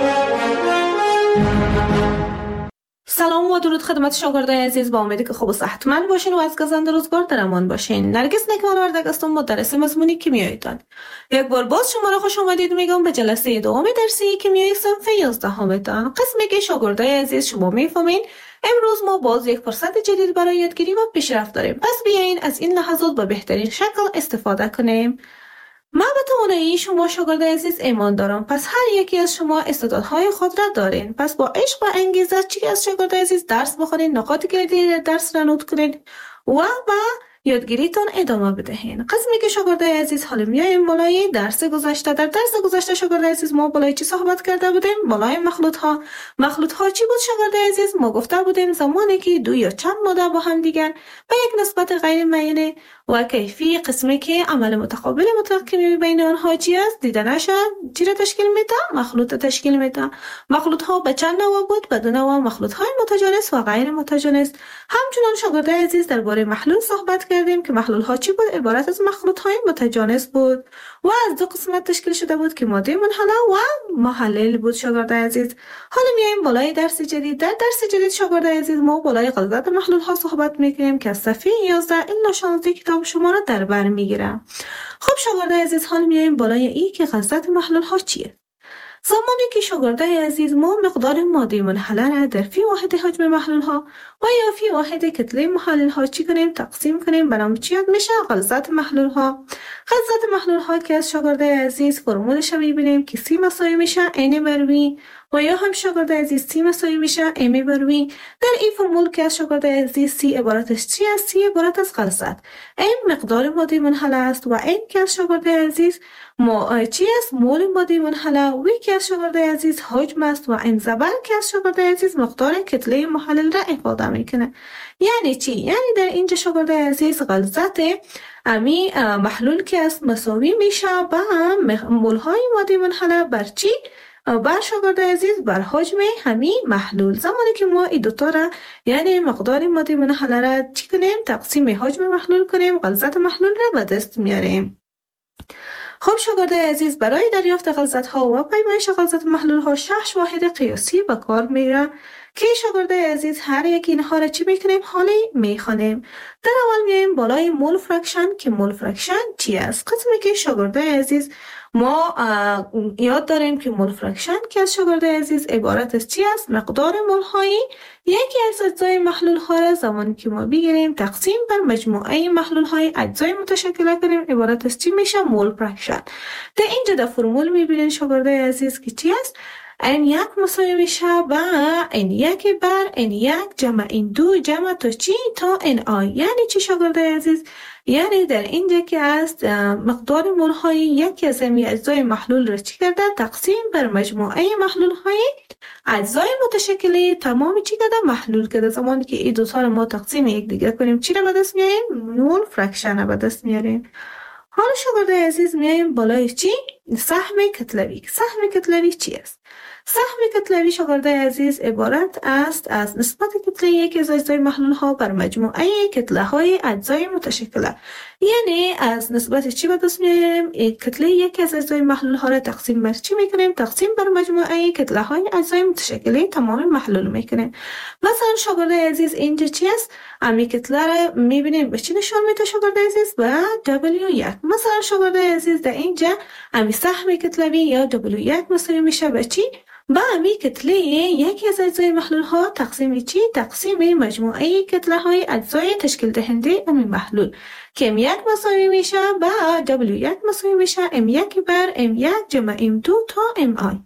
سلام و درود خدمت شاگردای عزیز، با امیدی که خوب و صحتمند باشین و از گزند روزگار در امان باشین. نرگس نکمالوردگ هستم، مدرس مضمون کیمیایتان. یک بار باز شما را خوش آمدید میگم به جلسه دوم درسی کیمیای صنف یازدهمتان. قسمی که شاگردای عزیز شما میفهمین امروز ما باز یک فرصت جدید برای یادگیری و پیشرفت داریم. پس بیاین از این لحظات به بهترین شکل استفاده کنیم. من به توانایی شما شاگردای عزیز ایمان دارم، پس هر یکی از شما استعدادهای خود را دارین. پس با عشق و انگیزه چی از شاگردای عزیز درس بخونین، نکات کلیدی درس را نوت کنین و با یادگیریتون ادامه بدهین. قسمی که شاگردای عزیز حالا میایم بالای درس گذشته. در درس گذشته شاگردای عزیز ما بالای چی صحبت کرده بودیم؟ بالای مخلوط ها. مخلوط ها چی بود شاگردای عزیز؟ ما گفته بودیم زمانی که دو یا چند ماده با هم دیگر به یک نسبت غیر معینه و کیفی، قسمی که عمل متقابل مطلق بین آنها چی است دیده نشد، چی را تشکیل میده؟ مخلوط تشکیل میده. مخلوط ها به چند نوع بود؟ به دو نوع، مخلوط های متجانس و غیر متجانس. همچنان شاگردای عزیز درباره محلول صحبت کردیم که محلول ها چی بود؟ عبارت از مخلوط های متجانس بود و از دو قسمت تشکیل شده بود که ماده منحله و محلل بود. شاگردای عزیز حالا میایم بالای درس جدید. در درس جدید شاگردای عزیز ما بالای غلظت محلول ها صحبت میکنیم که از صفحه یازده الی شانزده کتاب شما را در بر میگیرم. خب شاگردای عزیز حالا میایم بالای ای که غلظت محلول ها چیه. زمانی که شاگردای عزیز ما مقدار ماده منحله را در فی واحد حجم محلول ها و یا فی واحد کتله محلول ها چی کنیم؟ تقسیم کنیم. برام چی یاد میشه؟ غلظت محلول ها. غلظت محلول ها که از شاگردای عزیز فرمولش رو میبینیم که سی مساوی میشه n بر وی و یا هم شاگردای عزیز سی مساوی میشه m بر وی. در این فرمول که از شاگردای عزیز سی عبارتش چی است؟ سی عبارت از غلظت، m مقدار ماده منحله است و n که از شاگردای عزیز ما چی است؟ مول ماده منحله. وی که از شاگردای عزیز حجم است و m زبر که از شاگردای عزیز مقدار کتله محلل را افاده میکنه. یعنی چی؟ یعنی در اینجا شاگردای عزیز غلظت امی محلول که است مساوی میشه با مول های ماده منحله بر چی؟ بر شاگردای عزیز بر حجم همین محلول. زمانی که ما این دوتا را یعنی مقدار ماده منحله را چی کنیم؟ تقسیم حجم محلول کنیم، غلظت محلول را به دست میاریم. خب شاگردای عزیز برای دریافت غلظت ها و پیمایش غلظت محلول ها شش واحد قیاسی به کار میره که شاگردای عزیز هر یک اینها را چی میکنیم؟ حالی میخوانیم. در اول میایم بالای مول فرکشن که مول فرکشن چی است؟ قسمی که شاگردای عزیز ما یاد داریم که مول فرکشن که از شاگردای عزیز عبارت از چی است؟ مقدار مول هایی یکی از اجزای محلول ها را زمانی که ما بگیریم تقسیم بر مجموعه محلول های اجزای متشکل کنیم عبارت از چی میشه؟ مول فرکشن. در اینجا در فرمول میبینین شاگردای عزیز که چی است؟ این یک مساوی میشه با این یک بر این یک جمع این دو جمع تا چی؟ تا این آی. یعنی چی شاگردای عزیز؟ یعنی در اینجا که است مقدار مول های یکی از این اجزای محلول را چی کرده؟ تقسیم بر مجموعه محلول های اجزای متشکلی تمام چی کرده؟ محلول کرده. زمانی که این دو تا ما تقسیم یک دیگر کنیم چی را به دست میاریم؟ مول فرکشن را به دست میاریم. حالا شاگردای عزیز میایم بالای چی؟ سهم کتلوی. سهم کتلوی چی است؟ سهم کتلوی شاگردای عزیز عبارت است از نسبت کتله یک از اجزای محلول ها بر مجموعه کتله های اجزای متشکله. یعنی از نسبت چی به دست میاریم؟ کتله یک از اجزای محلول ها را تقسیم بر چی میکنیم؟ تقسیم بر مجموعه کتله های اجزای متشکله تمام محلول میکنیم. مثلا شاگردای عزیز اینجا چی است؟ امی کتله را میبینیم به چی نشان میده شاگردای عزیز؟ به دبلیو یک. مثلا شاگردای عزیز در اینجا امی سهم کتلوی یا دبلیو یک مساوی میشه به چی؟ با امی کتله یکی از اجزای محلول ها تقسیم چی؟ تقسیم مجموعه کتله های اجزای تشکیل دهنده امی محلول که ام یک مساوی میشه با دبلیو یک مساوی میشه ام یک بر ام یک جمع ام دو تا ام آی.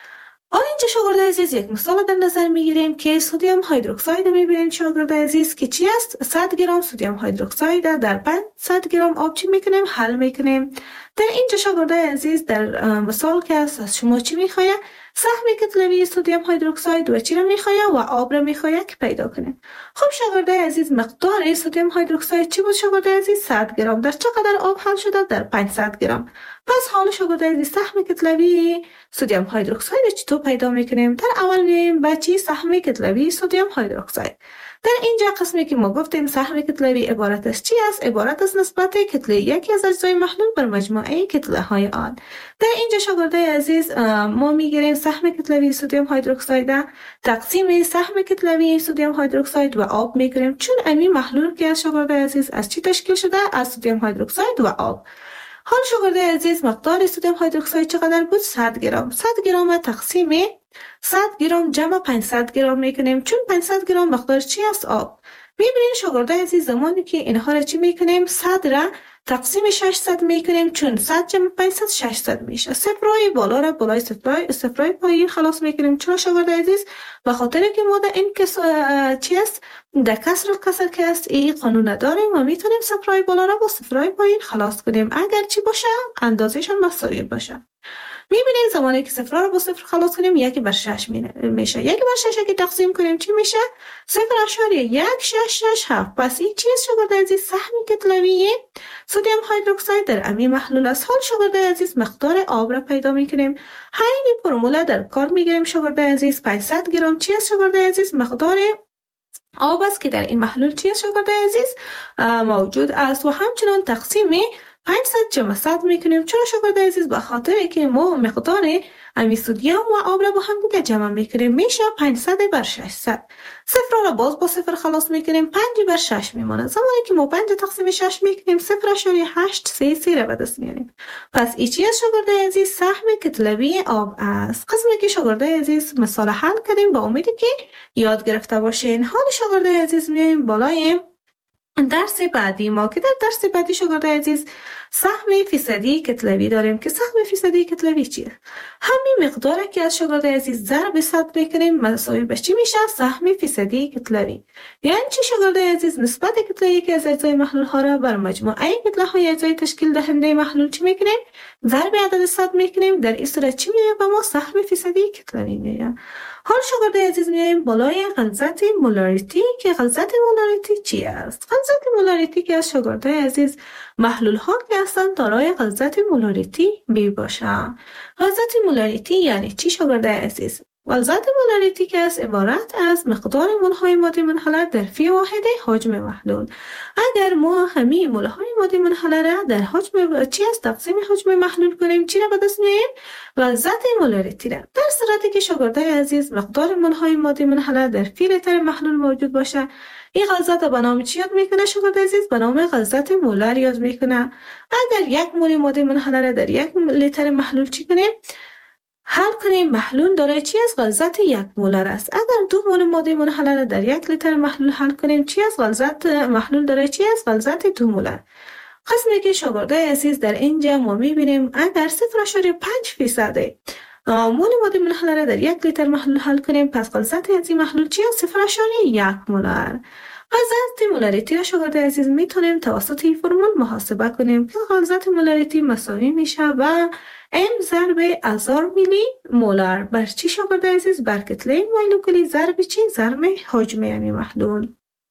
آن اینجا شاگردای عزیز یک مثال در نظر میگیریم که سدیم هیدروکساید میبینیم شاگردای عزیز که چی است؟ صد گرم سدیم هیدروکساید در پانصد گرم آب چی میکنیم؟ حل میکنیم. در اینجا شاگردای عزیز در مثال که است از شما چی میخواید؟ سهم کتلوی سدیم هیدروکساید و چی را میخواید؟ و آب را میخواید که پیدا کنیم. خب شاگردای عزیز مقدار سدیم هیدروکساید چی بود شاگردای عزیز؟ صد گرم. در چقدر آب حل شده؟ در پانصد گرم. پس حالا شاگرده عزیز سهم کتلوی سدیم هیدروکساید چطور پیدا میکنیم؟ در اول میایم به چی؟ سهم کتلوی سدیم هیدروکساید. در اینجا قسمی که ما گفتیم سهم کتلوی عبارت از چی است؟ عبارت از نسبت کتله یکی از اجزای محلول بر مجموعه کتله های آن. در اینجا شاگرده عزیز ما میگیریم سهم کتلوی سدیم هیدروکساید تقسیم سهم کتلوی سدیم هیدروکساید و آب میگیریم، چون امی محلول که از شاگرده عزیز از چی تشکیل شده؟ از سدیم هیدروکساید و آب. حال شاگرده عزیز مقدار سدیم هیدروکساید چقدر بود؟ صد گرم. صد گرم تقسیم صد گرم جمع پانصد گرم میکنیم، چون پانصد گرم مقدار چی است؟ آب. میبینید شاگرده عزیز زمانی که اینها را چی میکنیم؟ صد را تقسیم ششصد میکنیم، چون صد جمع پانصد ششصد میشه. صفرای بالا را بالای صفرای صفرای پایین خلاص میکنیم. چرا شاگرده عزیز؟ به خاطر که ما در این کس چی است؟ در کسر کسر که است این قانون داریم و میتونیم صفرای بالا را با صفرای پایین خلاص کنیم اگر چی باشه؟ اندازهشان مساوی باشه. میبینیم زمانی که صفر رو با صفر خلاص کنیم یکی بر شش میشه. یکی بر شش که تقسیم کنیم چی میشه؟ صفر اشاریه یک شش شش هفت. پس این چیز شاگرده عزیز سهم کتلوی سدیم هیدروکساید در امی محلول است. حال شاگرده عزیز مقدار آب را پیدا میکنیم. همین فرموله در کار میگیریم شاگرده عزیز. پانصد گرم چی است شاگرده عزیز؟ مقدار آب است که در این محلول چی است شاگرده عزیز؟ موجود است و همچنان تقسیم پانصد جمع صد میکنیم. چرا شاگرده عزیز؟ به خاطر که ما مقدار امی سدیم و آب را با هم دیگه جمع میکنیم میشه پانصد بر ششصد. صفر را باز با صفر خلاص میکنیم پنج بر شش میمونه. زمانی که ما پنج تقسیم شش میکنیم صفر اشاریه هشت سه سه را به دست میاریم. پس این چی است شاگرده عزیز؟ سهم کتلوی آب است. قسمی که شاگرده عزیز مثال حل کردیم با امیدی که یاد گرفته باشین. حال شاگرده عزیز میایم بالای درس بعدی ما که در درس بعدی شاگرده عزیز سهم فیصدی کتلوی داریم که سهم فیصدی کتلوی چیه؟ همین مقداره که از شاگرده عزیز ضرب صد میکنیم مساوی به چی میشه؟ سهم فیصدی کتلوی. یعنی چی شاگرده عزیز؟ نسبت کتله که از اجزای محلول ها را بر مجموعه کتله های اجزای تشکیل دهنده محلول چی میکنیم؟ ضرب عدد صد میکنیم. در این صورت چی میشه؟ به ما سهم فیصدی کتلوی میشه. حال شاگرده عزیز میایم بالای غلظت مولاریتی که غلظت مولاریتی چی است؟ غلظت مولاریتی که از شاگرده عزیز محلول ها که هستند دارای غلظت مولاریتی می باشند. غلظت مولاریتی یعنی چی شاگرده عزیز؟ غلظت مولاریتی که از عبارت از مقدار مولهای ماده منحله در فی واحد حجم محلول. اگر ما همه مولهای ماده منحله را در حجم چی از تقسیم حجم محلول کنیم چی را به دست میاریم؟ غلظت مولاریتی را. در صورتی که شاگرده عزیز مقدار مولهای ماده منحله در فی لیتر محلول موجود باشه این غلظت به نام چی یاد میکنه شاگرده عزیز؟ به نام غلظت مولر یاد میکنه. اگر یک مول ماده منحله را در یک لیتر محلول چی کنیم؟ حل کنیم محلول دارای چی از غلظت یک مولر است. اگر دو مول ماده منحله را در یک لیتر محلول حل کنیم چی از غلظت محلول دارای چی از غلظت دو مولر. قسمی که شاگرده عزیز در اینجا ما میبینیم اگر صفر اشاریه پنج فیصد مول ماده منحله را در یک لیتر محلول حل کنیم پس غلظت از این محلول چی از صفر اشاریه یک مولر. غلظت مولاریتی را شاگرده عزیز میتونیم توسط این فرمول محاسبه کنیم که غلظت مولاریتی مساوی میشه و ام ضرب هزار میلی مولر بر چی شاگرده عزیز؟ بر کتله مولکولی ضرب چی؟ ضرب حجم امی محلول.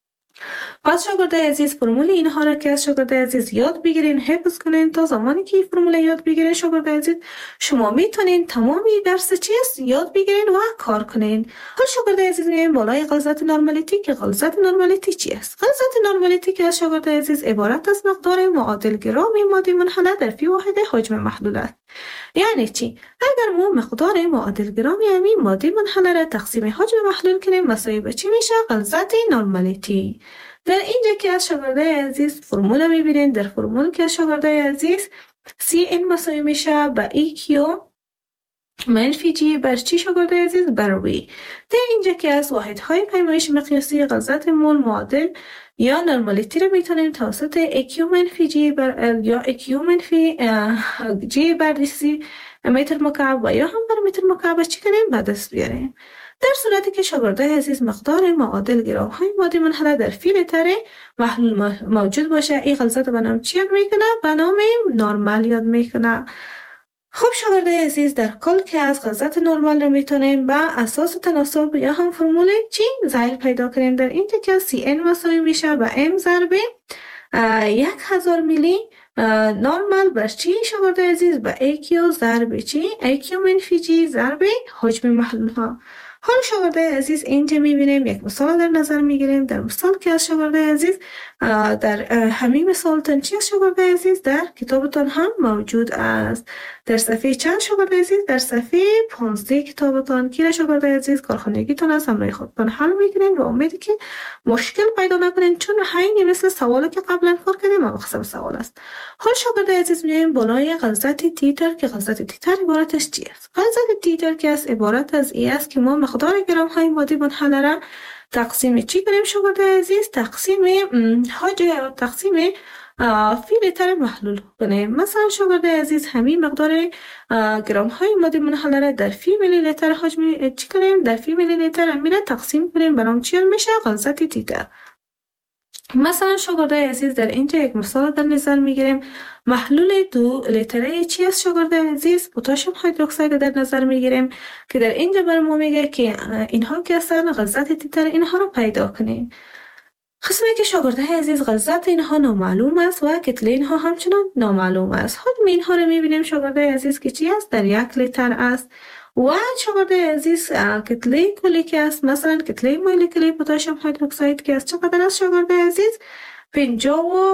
پس شاگرده عزیز فرمول اینها را که از شاگرده عزیز یاد بگیرین حفظ کنین تا زمانی که این فرمول یاد بگیرین شاگرده عزیز شما میتونین تمامی درس چی است یاد بگیرین و کار کنین. حال شاگرده عزیز میایم بالای غلظت نرمالیتی که غلظت نرمالیتی چی است؟ غلظت نرمالیتی که از شاگرده عزیز عبارت از مقدار معادل گرام ماده منحله در فی واحد حجم محلول است. یعنی چی؟ اگر ما مقدار معادل گرام یعنی ماده منحله را تقسیم حجم محلول کنیم مساوی به چی میشه؟ غلظت نرمالیتی. در اینجا که از شاگرده عزیز فرمول میبینید در فرمول که از شاگرده عزیز سی این مساوی میشه به ای کیو منفی جی بر چی شاگرده عزیز؟ بر وی. در اینجا که از واحدهای پیمایش مقیاسی غلظت مول معادل یا نرمالیتی رو میتونیم توسط ایکیو منفی جی بر یا ایکیو منفی جی بر دیسی متر مکعب و یا هم بر متر مکعب چی کنیم به دست بیاریم. در صورتی که شاگرده عزیز مقدار معادل گرام های ماده منحله در فی لیتر محلول موجود باشه این غلظت به نام چی یاد میکنه؟ به نام نرمال یاد میکنه. خب شاگرده عزیز در کل که از غلظت نرمال رو میتونیم به اساس تناسب یا هم فرمول چی زایل پیدا کنیم. در اینجا که سی ان مساوی میشه به ام ضرب یک هزار میلی نورمال بر چی شاگرد عزیز؟ به ایکیو ضرب چی؟ ایکیو منفی جی ضرب حجم محلول ها. حال شاگرد عزیز اینجا میبینیم یک مثال در نظر میگیریم. در مثال که از شاگرد عزیز در همین مثال تن چی از شاگرد عزیز در کتابتان هم موجود است. در صفحه چند شاگرد عزیز؟ در صفحه پانزده کتابتان که شاگرد عزیز کارخانگیتان از همراه خودتان حل میگیرین و امیدی که مشکل پیدا نکنین، چون همین مثل سوالی که قبلا کار کردیم مقصد سوال است. حال شاگرد عزیز میایم بالای غلظت تیتر که غلظت تیتر عبارتش چی است؟ غلظت تیتر که است عبارت از ای است که ما مقدار گرم های مادی منحله را تقسیم چی کنیم شاگرد عزیز؟ تقسیم حاجه یا تقسیم فی لیتر محلول کنیم. مثلا شاگرد عزیز همین مقدار گرم های ماده منحله را در فی میلی لیتر حجم چی کنیم؟ در فی میلی لیتر میره تقسیم کنیم، برام چی میشه؟ غلظت تیتر. مثلا شاگرد عزیز در اینجا یک مثال در نظر میگیریم. محلول دو لیتره چی است شاگرد عزیز؟ پتاسیم هیدروکساید در نظر میگیریم که در اینجا بر ما میگه که اینها که هستن غلظت تیتر اینها رو پیدا کنیم. قسمی که شاگرد عزیز غلظت اینها نامعلوم است و کتله اینها همچنان نامعلوم است. حجم اینها رو میبینیم شاگرد عزیز که چی است؟ در یک لیتر است. و شاگرد عزیز کتله کلی که است، مثلا کتله مولکولی پتاسیم هیدروکساید که است چقدر است شاگرد عزیز؟ پنجاه و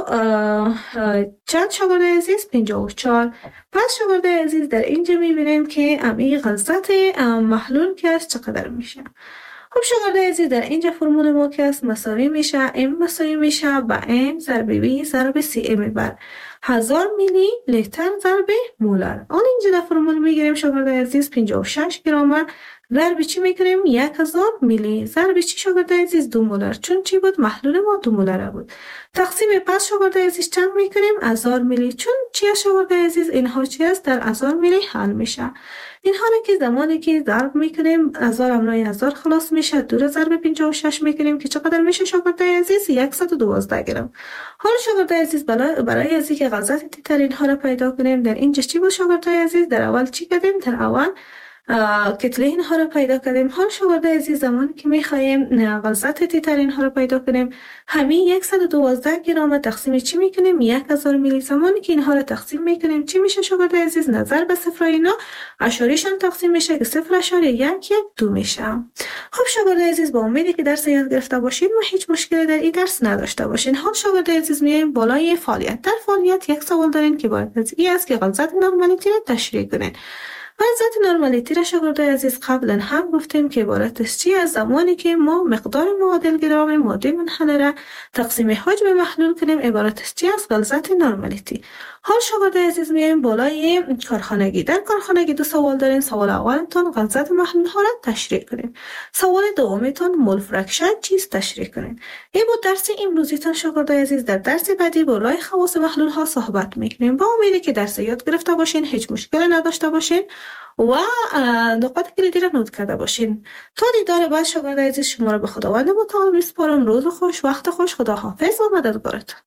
چند شاگرد عزیز؟ پنجاه و چهار. پس شاگرد عزیز در اینجا میبینیم که امی غلظت محلول که است چقدر میشه. خب شاگرد عزیز در اینجا فرمول ما که است مساوی میشه ام مساوی میشه با ام ضرب بی ضرب سی ام بر هزار میلی لیتر ضرب مولر. آن اینجا در فرمول میگیریم شاگرد عزیز پنجاه و شش گرم ضرب چی میکنیم؟ یک هزار میلی ضرب چی شاگرد عزیز؟ دو مولر، چون چی بود؟ محلول ما دو مولر بود. تقسیم پس شاگرد عزیز چند میکنیم؟ هزار میلی، چون چی شاگرد عزیز؟ اینها چی است؟ در هزار میلی حل میشه. اینها را که زمانی که ضرب میکنیم هزار امرای هزار خلاص میشه، دو ضرب پنجاه و شش میکنیم که چقدر میشه شاگرد عزیز؟ صد و دوازده گرم. حالا شاگرد عزیز برای از اینکه غلظت تیتر اینها را پیدا کنیم در اینجا چی بود شاگرد عزیز؟ در اول چی کردیم؟ در اول کتله اینها رو پیدا کردیم. حال شاگرد عزیز زمانی که میخوایم غلظت تیتر اینها رو پیدا کنیم همین صد و دوازده گرم تقسیم چی میکنیم؟ هزار میلی. زمانی که اینها رو تقسیم میکنیم چی میشه شاگرد عزیز؟ نظر به صفر اینا اشاریشان تقسیم میشه که صفر اشاری یک یک دو میشه. خب شاگرد عزیز با امیدی که درس یاد گرفته باشین و هیچ مشکلی در این درس نداشته باشین. حال شاگرد عزیز میایم بالای فعالیت. در فعالیت یک سوال دارین که باید از این است که غلظت نرمالیتی رو تشریح کنین. غلظت نرمالیتی را شاگرد عزیز قبلا هم گفتیم که عبارت است چی؟ از زمانی که ما مقدار معادل گرم ماده منحله را تقسیم حجم محلول کنیم عبارت است چی؟ از غلظت نرمالیتی. حال شاگرد عزیز میایم بالای کارخانگی. در کارخانگی دو سوال دارین. سوال اولتون غلظت محلول ها را تشریح کنین. سوال دومیتون مول فرکشن چیست تشریح کنین. این بود درس امروزیتون شاگرد عزیز. در درس بعدی بالای خواص محلول ها صحبت میکنیم. با امیدی که درس یاد گرفته باشین، هیچ مشکلی نداشته باشین و نقاط کلیدی را نوت کرده باشین. تا دیدار بعد شاگرد عزیز شما را به خداوند متعال میسپارم. روز خوش، وقت خوش، خدا حافظ و مددگارتون.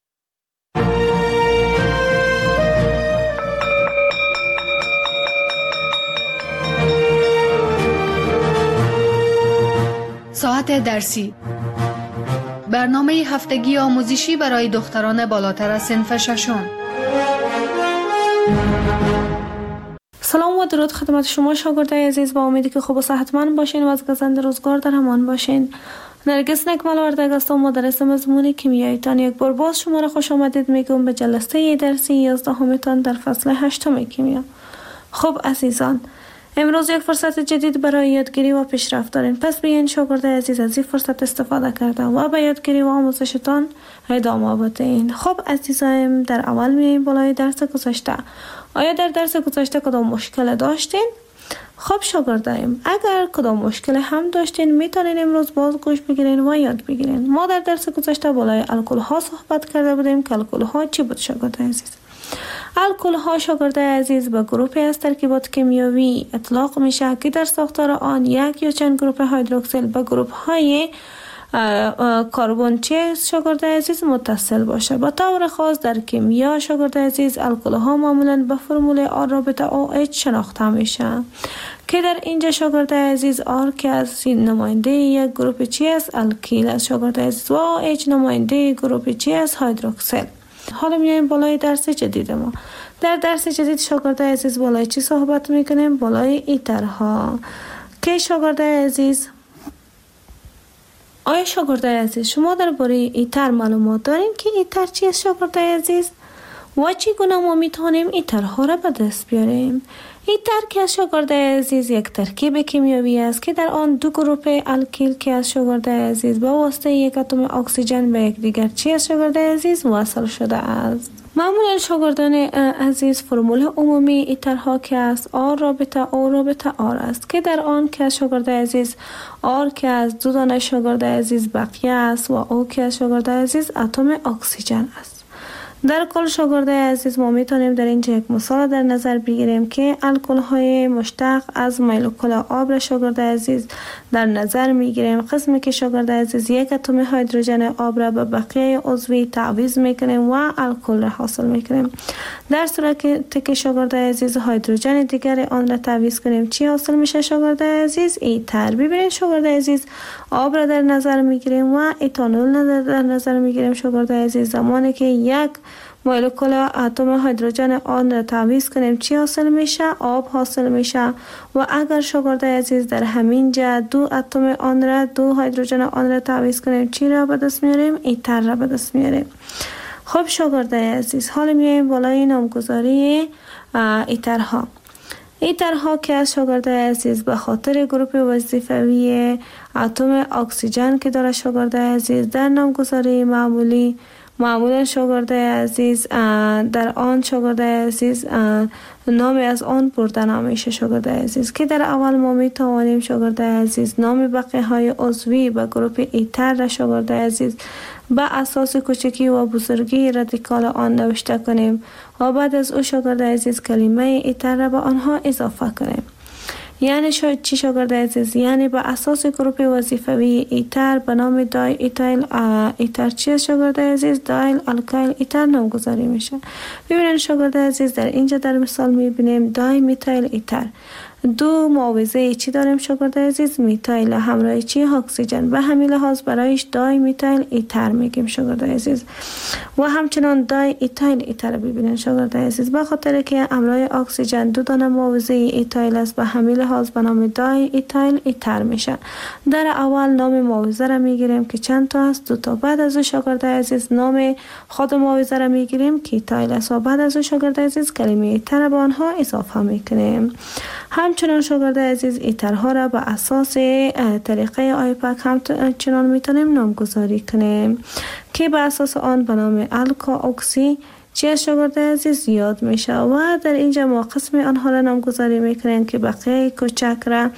ساعت درسی، برنامه هفتگی آموزشی برای دختران بالاتر از صنف ششم. سلام و درود خدمت شما شاگردای عزیز. با امیدی که خوب و صحتمند باشین و از گزند روزگار در امان باشین. نرگس نکمل وردگ هستم، مدرس مضمون کیمیاییتان. یک بار باز شما را خوش آمدید میگم به جلسه درسی یازدهمتان در فصل هشتم کیمیا. خب عزیزان، امروز یک فرصت جدید برای یادگیری و پیشرفت دارین. پس بیاین شاگردای عزیز از این فرصت استفاده کرده و به یادگیری و آموزشتان ادامه بدین. خب عزیزایم، در اول میایم بالای درس گذشته. آیا در درس گذشته کدام مشکل داشتین؟ خب شاگردایم، اگر کدام مشکل هم داشتین میتونین امروز باز گوش بگیرین و یاد بگیرین. ما در درس گذشته بالای الکل ها صحبت کرده بودیم که الکل ها چی بود شاگردای عزیز؟ الکل ها شاگردای عزیز به گروهی از ترکیبات کیمیایی اطلاق میشه که در ساختار آن یک یا چند گروه هیدروکسیل به گروه های کربن چیز شاگردای عزیز متصل باشه. به طور خاص در کیمیا شاگردای عزیز الکل ها معمولا به فرمول آر رابطه او اچ شناخته میشه که در اینجا شاگردای عزیز آر که از نماینده یک گروه چی است؟ الکیل است شاگردای عزیز و اچ نماینده گروه چی است؟ هیدروکسیل. حالا میایم بالای درس جدید ما. در درس جدید شاگردای عزیز بالای چی صحبت میکنیم؟ بالای ایترها. که شاگردای عزیز، آیا شاگردای عزیز شما درباره ایتر معلومات دارین که ایتر چیست شاگردای عزیز؟ و چگونه ما میتونیم ایترها را به دست بیاریم؟ ایتر که از شاگردای عزیز یک ترکیب کیمیایی است که در آن دو گروه الکیل که از شاگردای عزیز با واسطه یک اتم اکسیژن به یک دیگر چی از شاگردای عزیز وصل شده است. معمولا شاگردان عزیز فرمول عمومی ایترها که است آر رابطه او رابطه آر است که در آن که از شاگردای عزیز آر که از دو دانه شاگردای عزیز بقیه است و او که از شاگردای عزیز اتم اکسیژن است. در کل شاگردای عزیز ما میتونیم در اینجا یک مثال در نظر بگیریم که الکل های مشتق از مولکول آب را شاگردای عزیز در نظر میگیریم. قسمی که شاگردای عزیز یک اتم هیدروژن آب را به بقیه عضوی تعویض میکنیم و الکل را حاصل میکنیم. در صورتی که شاگردای عزیز هیدروژن دیگر آن را تعویض کنیم چی حاصل میشه شاگردای عزیز؟ ایتر. ببینید شاگردای عزیز آب را در نظر میگیریم و ایتانول در نظر میگیریم شاگردای عزیز. زمانی که یک مولکول اتم هیدروژن آن را تعویض کنیم چی حاصل میشه؟ آب حاصل میشه. و اگر شاگردای عزیز در همین جا دو اتم آن را دو هیدروژن آن را تعویض کنیم چی را به دست میاریم؟ ایتر را به دست میاریم. خب شاگردای عزیز حالا میایم بالای نامگذاری ایترها. ایترها که از شاگردای عزیز به خاطر گروه وظیفوی اتم اکسیژن که داره شاگردای عزیز در نامگذاری معمولی معمولا شاگردای عزیز در آن شاگردای عزیز نامی از آن برده نمیشه شاگردای عزیز که در اول ما می توانیم شاگردای عزیز نام بقیه های عضوی به گروه ایتر را شاگردای عزیز به اساس کوچکی و بزرگی رادیکال آن نوشته کنیم و بعد از او شاگردای عزیز کلمه ایتر را به آنها اضافه کنیم. یعنی شاید چی شاگردای عزیز؟ یعنی به اساس گروه وظیفوی ایتر به نام دای ایتایل ایتر چی شاگردای عزیز؟ دایل الکایل ایتر نامگذاری میشه. ببینید شاگردای عزیز در اینجا در مثال میبینیم دای میتایل ایتر. دو معاوضه چی داریم شاگردای عزیز؟ میتایل همراه چی؟ اکسیژن. به همین لحاظ برایش دای میتایل ایتر میگیم شاگردای عزیز. و همچنان دای ایتایل ایتر ببینید شاگردای عزیز به خاطر که همراه اکسیژن دو دانه معاوضه ایتایل است به همین لحاظ به نام دای ایتایل ایتر میشه. در اول نام معاوضه را میگیریم که چند تا است؟ دو تا. بعد از شاگردای عزیز نام خود معاوضه را میگیریم که ایتایل است و بعد از شاگردای عزیز کلمه ایتر به آنها اضافه میکنیم. همچنان شاگردای عزیز ایترها را به اساس طریقه آیپک همچنان میتونیم نامگذاری کنیم که به اساس آن به نام الکا اکسی چی شاگردای عزیز یاد میشه و در اینجا ما قسم آنها را نامگذاری میکنیم که بقیه کوچک را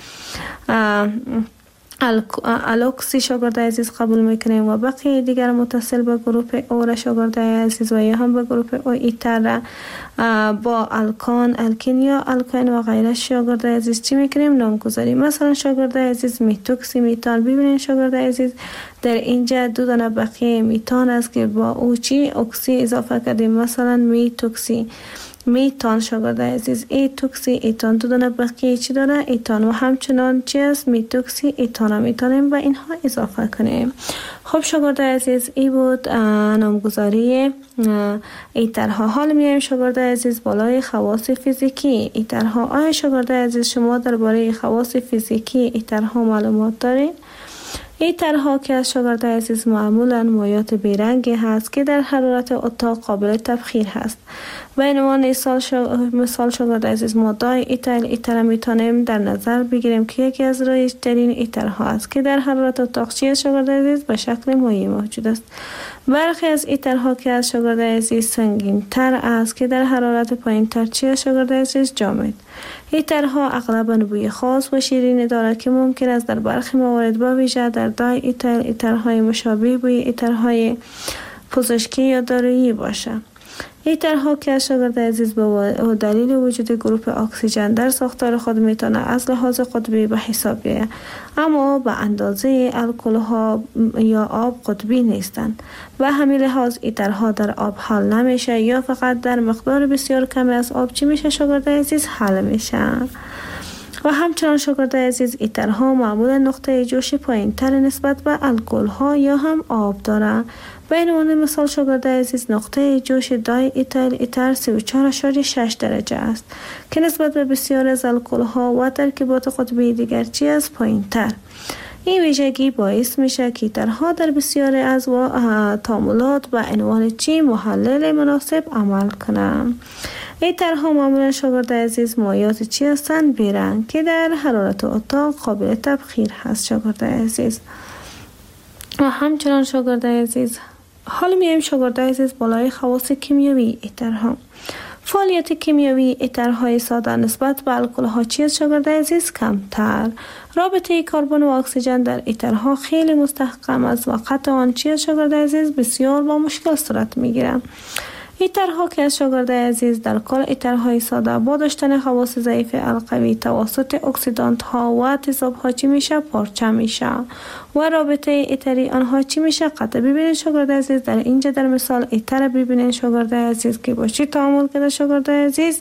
الوکسی شاگردای عزیز قبول میکنیم و بقیه دیگر متصل به گروه او را شاگردای عزیز و یا هم به گروه او ایتر با الکان الکین یا الکاین و غیره شاگردای عزیز چی میکنیم؟ نامگذاری. مثلا شاگردای عزیز میتوکسی میتان. ببینید شاگردای عزیز در اینجا دو دانه بقیه میتان است که با او چی اکسی اضافه کردیم مثلا میتوکسی میتان شاگردای عزیز ایتوکسی ایتان دو دانه بقیه چی داره؟ ایتان. و همچنان چی است؟ میتوکسی ایتان میتونیم و اینها اضافه کنیم. خب شاگردای عزیز ای بود نامگذاری ایترها. حال میایم شاگردای عزیز بالای خواص فیزیکی ایترها. آیا شاگردای عزیز شما درباره خواص فیزیکی ایترها معلومات دارین؟ ایترها که از شاگردای عزیز معمولا مایات بیرنگی هست که در حرارت اتاق قابل تبخیر هست. به عنوان مثال شاگردای عزیز ما دای ایتایل ایتر میتونیم در نظر بگیریم که یکی از رایج‌ترین ایترها است که در حرارت اتاق چی شاگردای عزیز به شکل مایع موجود است. برخی از ایترها که از شاگردای عزیز سنگین تر است که در حرارت پایین تر چی شاگردای عزیز جامد. ایترها اغلباً بوی خاص و شیرینی دارد که ممکن است در برخی موارد با ویژه در دای ایتایل ایترهای مشابه بوی ایترهای پزشکی یا دارویی باشه. ایترها که از شاگردای عزیز به دلیل وجود گروه اکسیژن در ساختار خود میتونه از لحاظ قطبی به حساب بیاید اما به اندازه الکل ها یا آب قطبی نیستند. به همین لحاظ ایترها در آب حل نمیشه یا فقط در مقدار بسیار کمی از آب چی میشه شاگردای عزیز حل میشه. و همچنان شاگردای عزیز ایترها معمولا نقطه جوش پایین تر نسبت به الکل ها یا هم آب داره. به عنوان مثال شاگردای عزیز نقطه جوش دای ایتایل ایتر سی و چهار ممیز شش درجه است که نسبت به بسیار از الکل ها و ترکیبات قطبی دیگر چی از پایین تر. این ویژگی باعث میشه که ایترها در بسیاری از تعاملات به عنوان چی محلل مناسب عمل کنند. ایترها معمولا شاگردای عزیز مایعات چی هستند؟ بیرنگ که در حرارت اتاق قابل تبخیر هست شاگردای عزیز. و همچنان شاگردای عزیز حالا میایم شاگردای عزیز بالای خواص کیمیایی ایترها. فعالیت کیمیایی ایترهای ساده نسبت به الکل‌ها چی است شاگردای عزیز؟ کمتر. رابطه کربن و اکسیژن در ایترها خیلی مستحکم است و قطع آن چی است شاگردای عزیز؟ بسیار با مشکل صورت میگیرند. ایترها که از شاگردای عزیز در کل ایترهای ساده با داشتن خواص ضعیف القوی توسط اکسیدانت ها و تضاد ها چی میشه؟ پارچه میشه و رابطه ایتری آنها چی میشه؟ قطع. ببینید شاگردای عزیز در اینجا در مثال ایتر ببینید شاگردای عزیز که با چی تعامل کرده شاگردای عزیز؟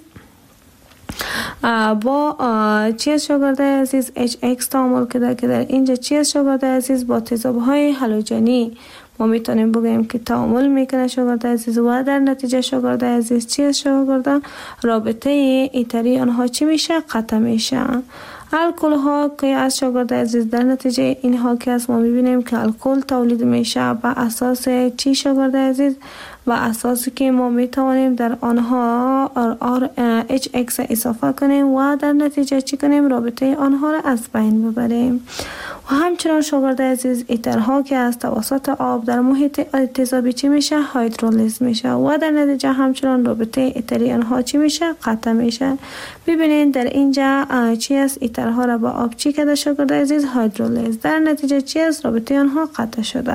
با چی شاگردای عزیز اچ ایکس تعامل کرده که در اینجا چی شاگردای عزیز با تضاد های هالوژنی ما میتونیم بگیم که تعامل میکنه شاگردای عزیز و در نتیجه شاگردای عزیز چی است شاگردان؟ رابطه ایتری آنها چی میشه؟ قطع میشه. الکل ها که از شاگردای عزیز در نتیجه اینها که از ما میبینیم که الکل تولید میشه به اساس چی شاگردای عزیز؟ و اساسی که ما میتوانیم در آنها آر اچ ایکس اضافه کنیم و در نتیجه چی کنیم؟ رابطه آنها را از بین ببریم. و همچنان شاگردای عزیز ایترها که از توسط آب در محیط تضادی چی میشه؟ هیدرولیز میشه و در نتیجه همچنان رابطه ایتری آنها چی میشه؟ قطع میشه. ببینید در اینجا چی است؟ ایترها را با آب چی کرده شاگردای عزیز؟ هیدرولیز. در نتیجه چی است؟ رابطه آنها قطع شده.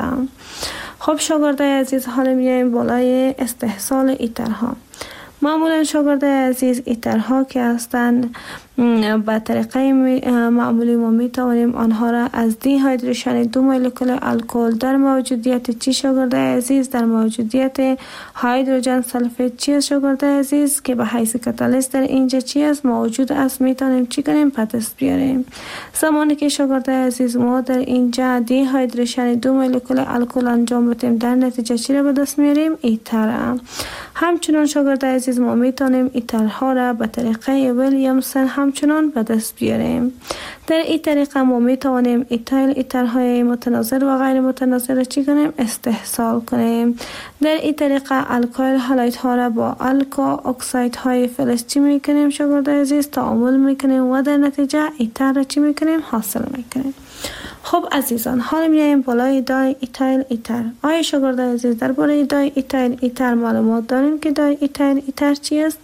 خب شاگردای عزیز حالا میایم بالای استحصال ایترها. معمولا شاگردای عزیز ایترها که هستند با طریقه معمولی ما میتوانیم آنها را از دی هایدریشن دو مولکول الکل در موجودیت چی شاگردای عزیز؟ در موجودیت هیدروژن سلفید چی شاگردای عزیز که به حیث کاتالیست در اینجا چی است موجود است میتونیم چی کنیم؟ به دست بیاریم. زمانی که شاگردای عزیز ما در اینجا دی هایدریشن دو مولکول الکل انجام بدیم در نتیجه چی را به دست میاریم؟ ایتر. همچنان شاگردای عزیز ما میتونیم ایترها را به طریقه ویلیامسون همچنان به دست بیاریم. در این طریقه ما میتوانیم ایتایل ایترهای متناظر و غیر متناظر را چی کنیم؟ استحصال کنیم. در این طریقه الکایل هالایت ها را با الکا اکساید های فلز چی میکنیم شاگردای عزیز؟ تعامل میکنیم و در نتیجه ایتر را چی میکنیم؟ حاصل میکنیم. خب عزیزان حالا میایم بالای دای ایتایل ایتر. آیا شاگردای عزیز درباره دای ایتایل ایتر معلومات داریم که دای ایتایل ایتر چی است؟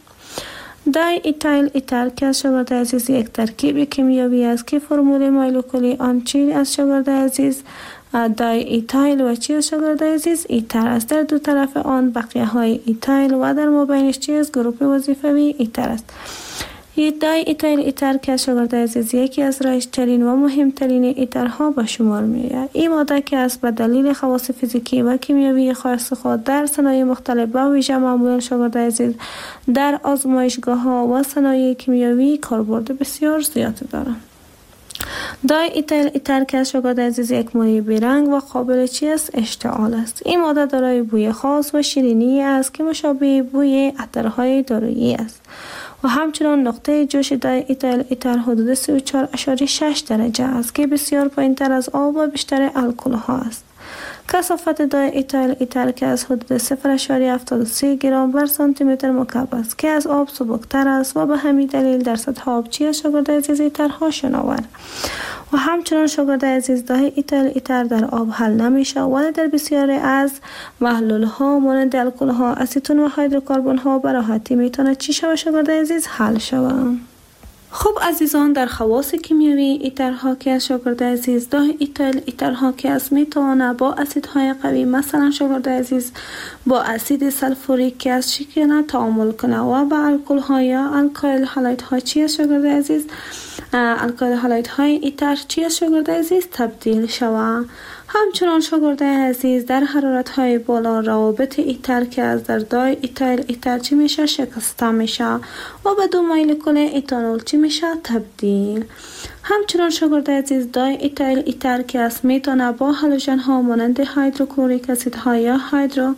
دای ایتایل ایتر که از شاگردای عزیز یک ترکیب کیمیایی است که فرمول مولکولی آن چی از شاگردای عزیز؟ دای ایتایل و چی از شاگردای عزیز؟ ایتر است. در دو طرف آن بقیه های ایتایل و در مابینش چی است؟ گروپ وظیفوی ایتر است. دای ایتایل ایتر که از شاگردای عزیز یکی از رایج‌ترین و مهمترین ایترها به شمار میآید. این ماده که از به دلیل خواص فیزیکی و کیمیایی خاص خود در صنایع مختلف با ویژه معمولا شاگردای عزیز در آزمایشگاه ها و صنایع کیمیایی کاربرد بسیار زیادی دارند. دای ایتایل ایتر که از شاگردای عزیز یک مایع بیرنگ و قابل چی است؟ اشتعال است. این ماده دارای بوی خاص و شیرینی است که مشابه بوی عطرهای دارویی است. و همچنان نقطه جوش دای ایتایل ایتر حدود سی و چهار ممیز شش درجه است که بسیار پایین‌تر از آب و بیشتر الکل ها است. کثافت دای ایتایل ایتر که از حدود صفر ممیز هفتاد و سه گرم بر سانتی متر مکعب است که از آب سبکتر است و به همین دلیل در سطح آب چی است شاگردای عزیز ایترها شناور. و همچنان شاگردای عزیز دای ایتایل ایتر در آب حل نمیشه ولی در بسیاری از محلول ها مانند الکل ها، اسیتون و هیدروکربن ها به راحتی میتونه چی شود شاگردای عزیز؟ حل شود. خب عزیزان در خواص کیمیایی ایترها که از شاگردای عزیز دای ایتایل ایترها که از میتونه با اسیدهای قوی مثلا شاگردای عزیز با اسید سلفوریک که از شکر تعامل کنه و با الکل ها یا الکایل هالایت ها چی از شاگردای عزیز الکایل هالایت های ایتر چی از شاگردای عزیز تبدیل شود. همچنان شاگردای عزیز در حرارت های بالا روابط ایتر که از در دای ایتایل ایتر چی میشه شکسته میشه و به دو مولکول ایتانول چی میشه تبدیل. همچنان شاگردای عزیز دای ایتایل ایتر که از میتونه با هالوژن ها مانند هیدروکلوریک اسید ها یا هیدرو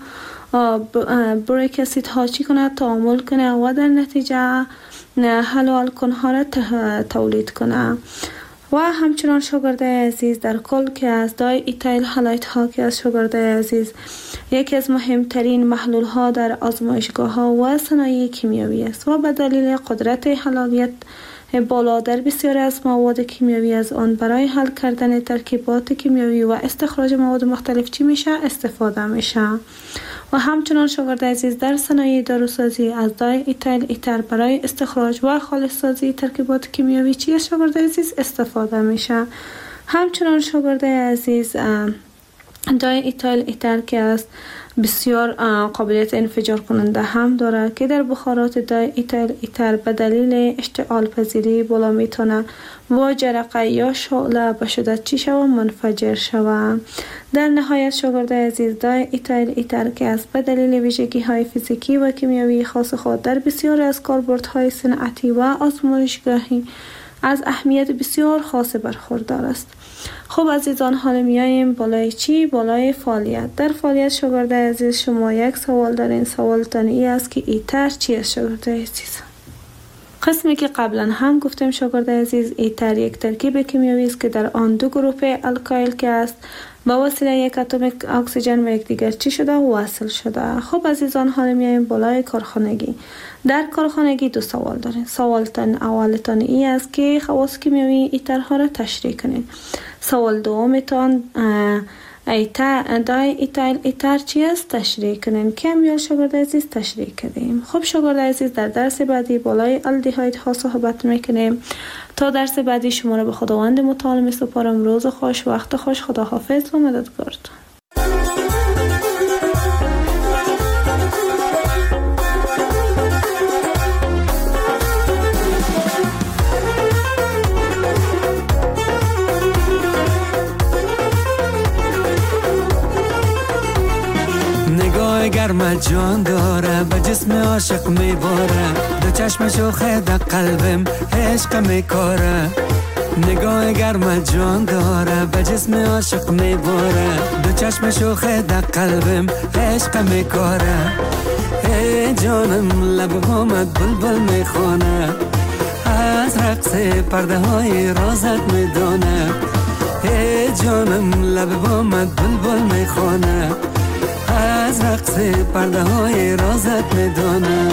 بوریک اسید ها چی کنه تعامل کنه و در نتیجه هالو آلکن ها را تولید کنه. و همچنان شاگردای عزیز در کل که از دای ایتایل هالایت ها که از شاگردای عزیز یکی از مهمترین محلول ها در آزمایشگاه ها و صنایع کیمیایی است و به دلیل قدرت حلالیت بالا در بسیاری از مواد کیمیایی از آن برای حل کردن ترکیبات کیمیایی و استخراج مواد مختلف چی میشه استفاده میشه. و همچنان شاگردای عزیز در صنایع داروسازی از دای ایتایل ایتر برای استخراج و خالص سازی ترکیبات کیمیایی چی از شاگردای عزیز استفاده میشه. همچنان شاگردای عزیز دای ایتایل ایتر که است بسیار قابلیت انفجار کننده هم داره که در بخارات دای ایتایل ایتر به دلیل اشتعال پذیری بالا میتونه و جرقه یا شعله به شدت چی شوه منفجر شوه. در نهایت شاگردای عزیز دای ایتایل ایتر که است به دلیل ویژگی های فیزیکی و کیمیایی خاص خود در بسیار از کاربردهای صنعتی و آزمایشگاهی از اهمیت بسیار خاص برخوردار است. خب عزیزان حالا میاییم بالای چی؟ بالای فعالیت. در فعالیت شاگردای عزیز شما یک سوال دارین. سوالتان ای است که ایتر چی است شاگردای عزیز؟ قسمی که قبلا هم گفتیم شاگردای عزیز ایتر یک ترکیب کیمیایی است که در آن دو گروه الکایل که است با وسیله یک اتم اکسیژن به یکدیگر چی شده وصل شده. خب عزیزان حالا میاییم بالای کارخانگی. در کارخانگی دو سوال دارین. سوالتان اولتان ای است که خواص کیمیایی ایترها را تشریح کنین. سوال دومتان ایتر دای ایتایل ایتر چی است تشریح کنین. کم یا شاگرد عزیز تشریح کردیم. خب شاگرد عزیز در درس بعدی بالای الدهاید ها صحبت میکنیم. تا درس بعدی شما را به خداوند متعال میسپارم. روز خوش، وقت خوش، خدا حافظ و مددگارتون. نگاه گرم جان داره به جسم عاشق میباره دو چشم شوخه در قلبم عشق میکاره. نگاه گرم جان داره به جسم عاشق میباره دو چشم شوخه در قلبم عشق میکاره. ای جانم لب بامت بلبل میخونه از رقص پرده های رازت میدونه. ای جانم لب بامت بلبل میخونه از رقص پرده های رازت میدونه.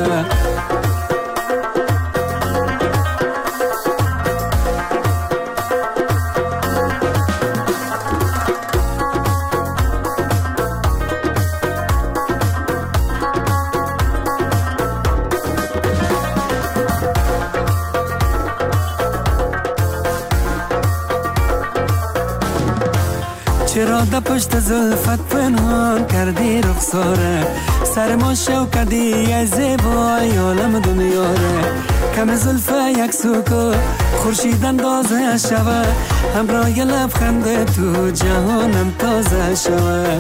چرا در پشت زلفت پنهان کردی رخساره سر ما شو کردی ای زیبای عالم دنیاره. کم زلفه یک سوکو خورشید اندازه شوه همراه لبخند تو جهانم تازه شوه.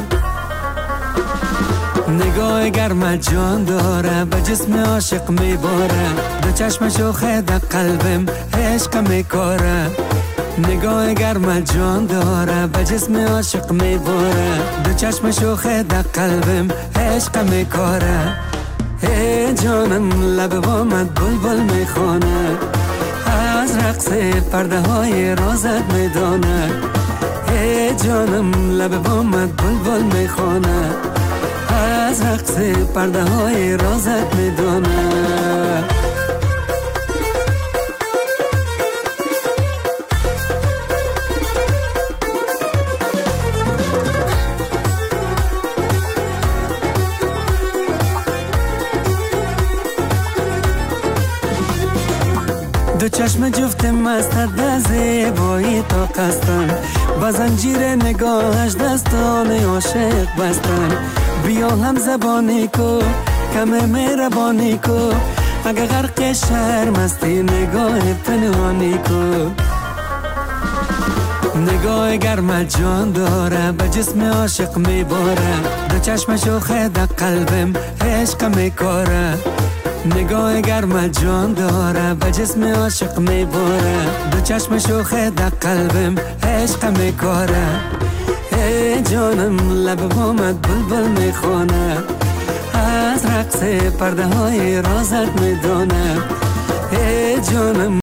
نگاه گرم جان داره به جسم عاشق میباره دو چشم شوخه در قلبم عشق میکاره. نگاه گرم جان داره به جسم عاشق میباره دو چشم شوخه در قلبم عشق میکاره. ای جانم لب بامت بلبل میخونه از رقص پرده های رازت میدونه. ای جانم لب بامت بلبل میخونه از رقص پرده های رازت میدونه. دو چشم جفت مستت به زیبایی تا قستن با زنجیر نگاهش دستان عاشق بستن. بیا هم زبانی کو کم مهربانی کو اگه غرق شرم استی نگاه پنهانی کو. نگاه گرم جان داره به جسم عاشق میباره دو چشم شوخه در قلبم عشق میکاره نگاه گرم جان داره به جسم عاشق میباره دو چشم شوخه در قلبم عشق میکاره ای جانم لب بامت بلبل میخونه از رقص پرده های رازت میدونه ای جانم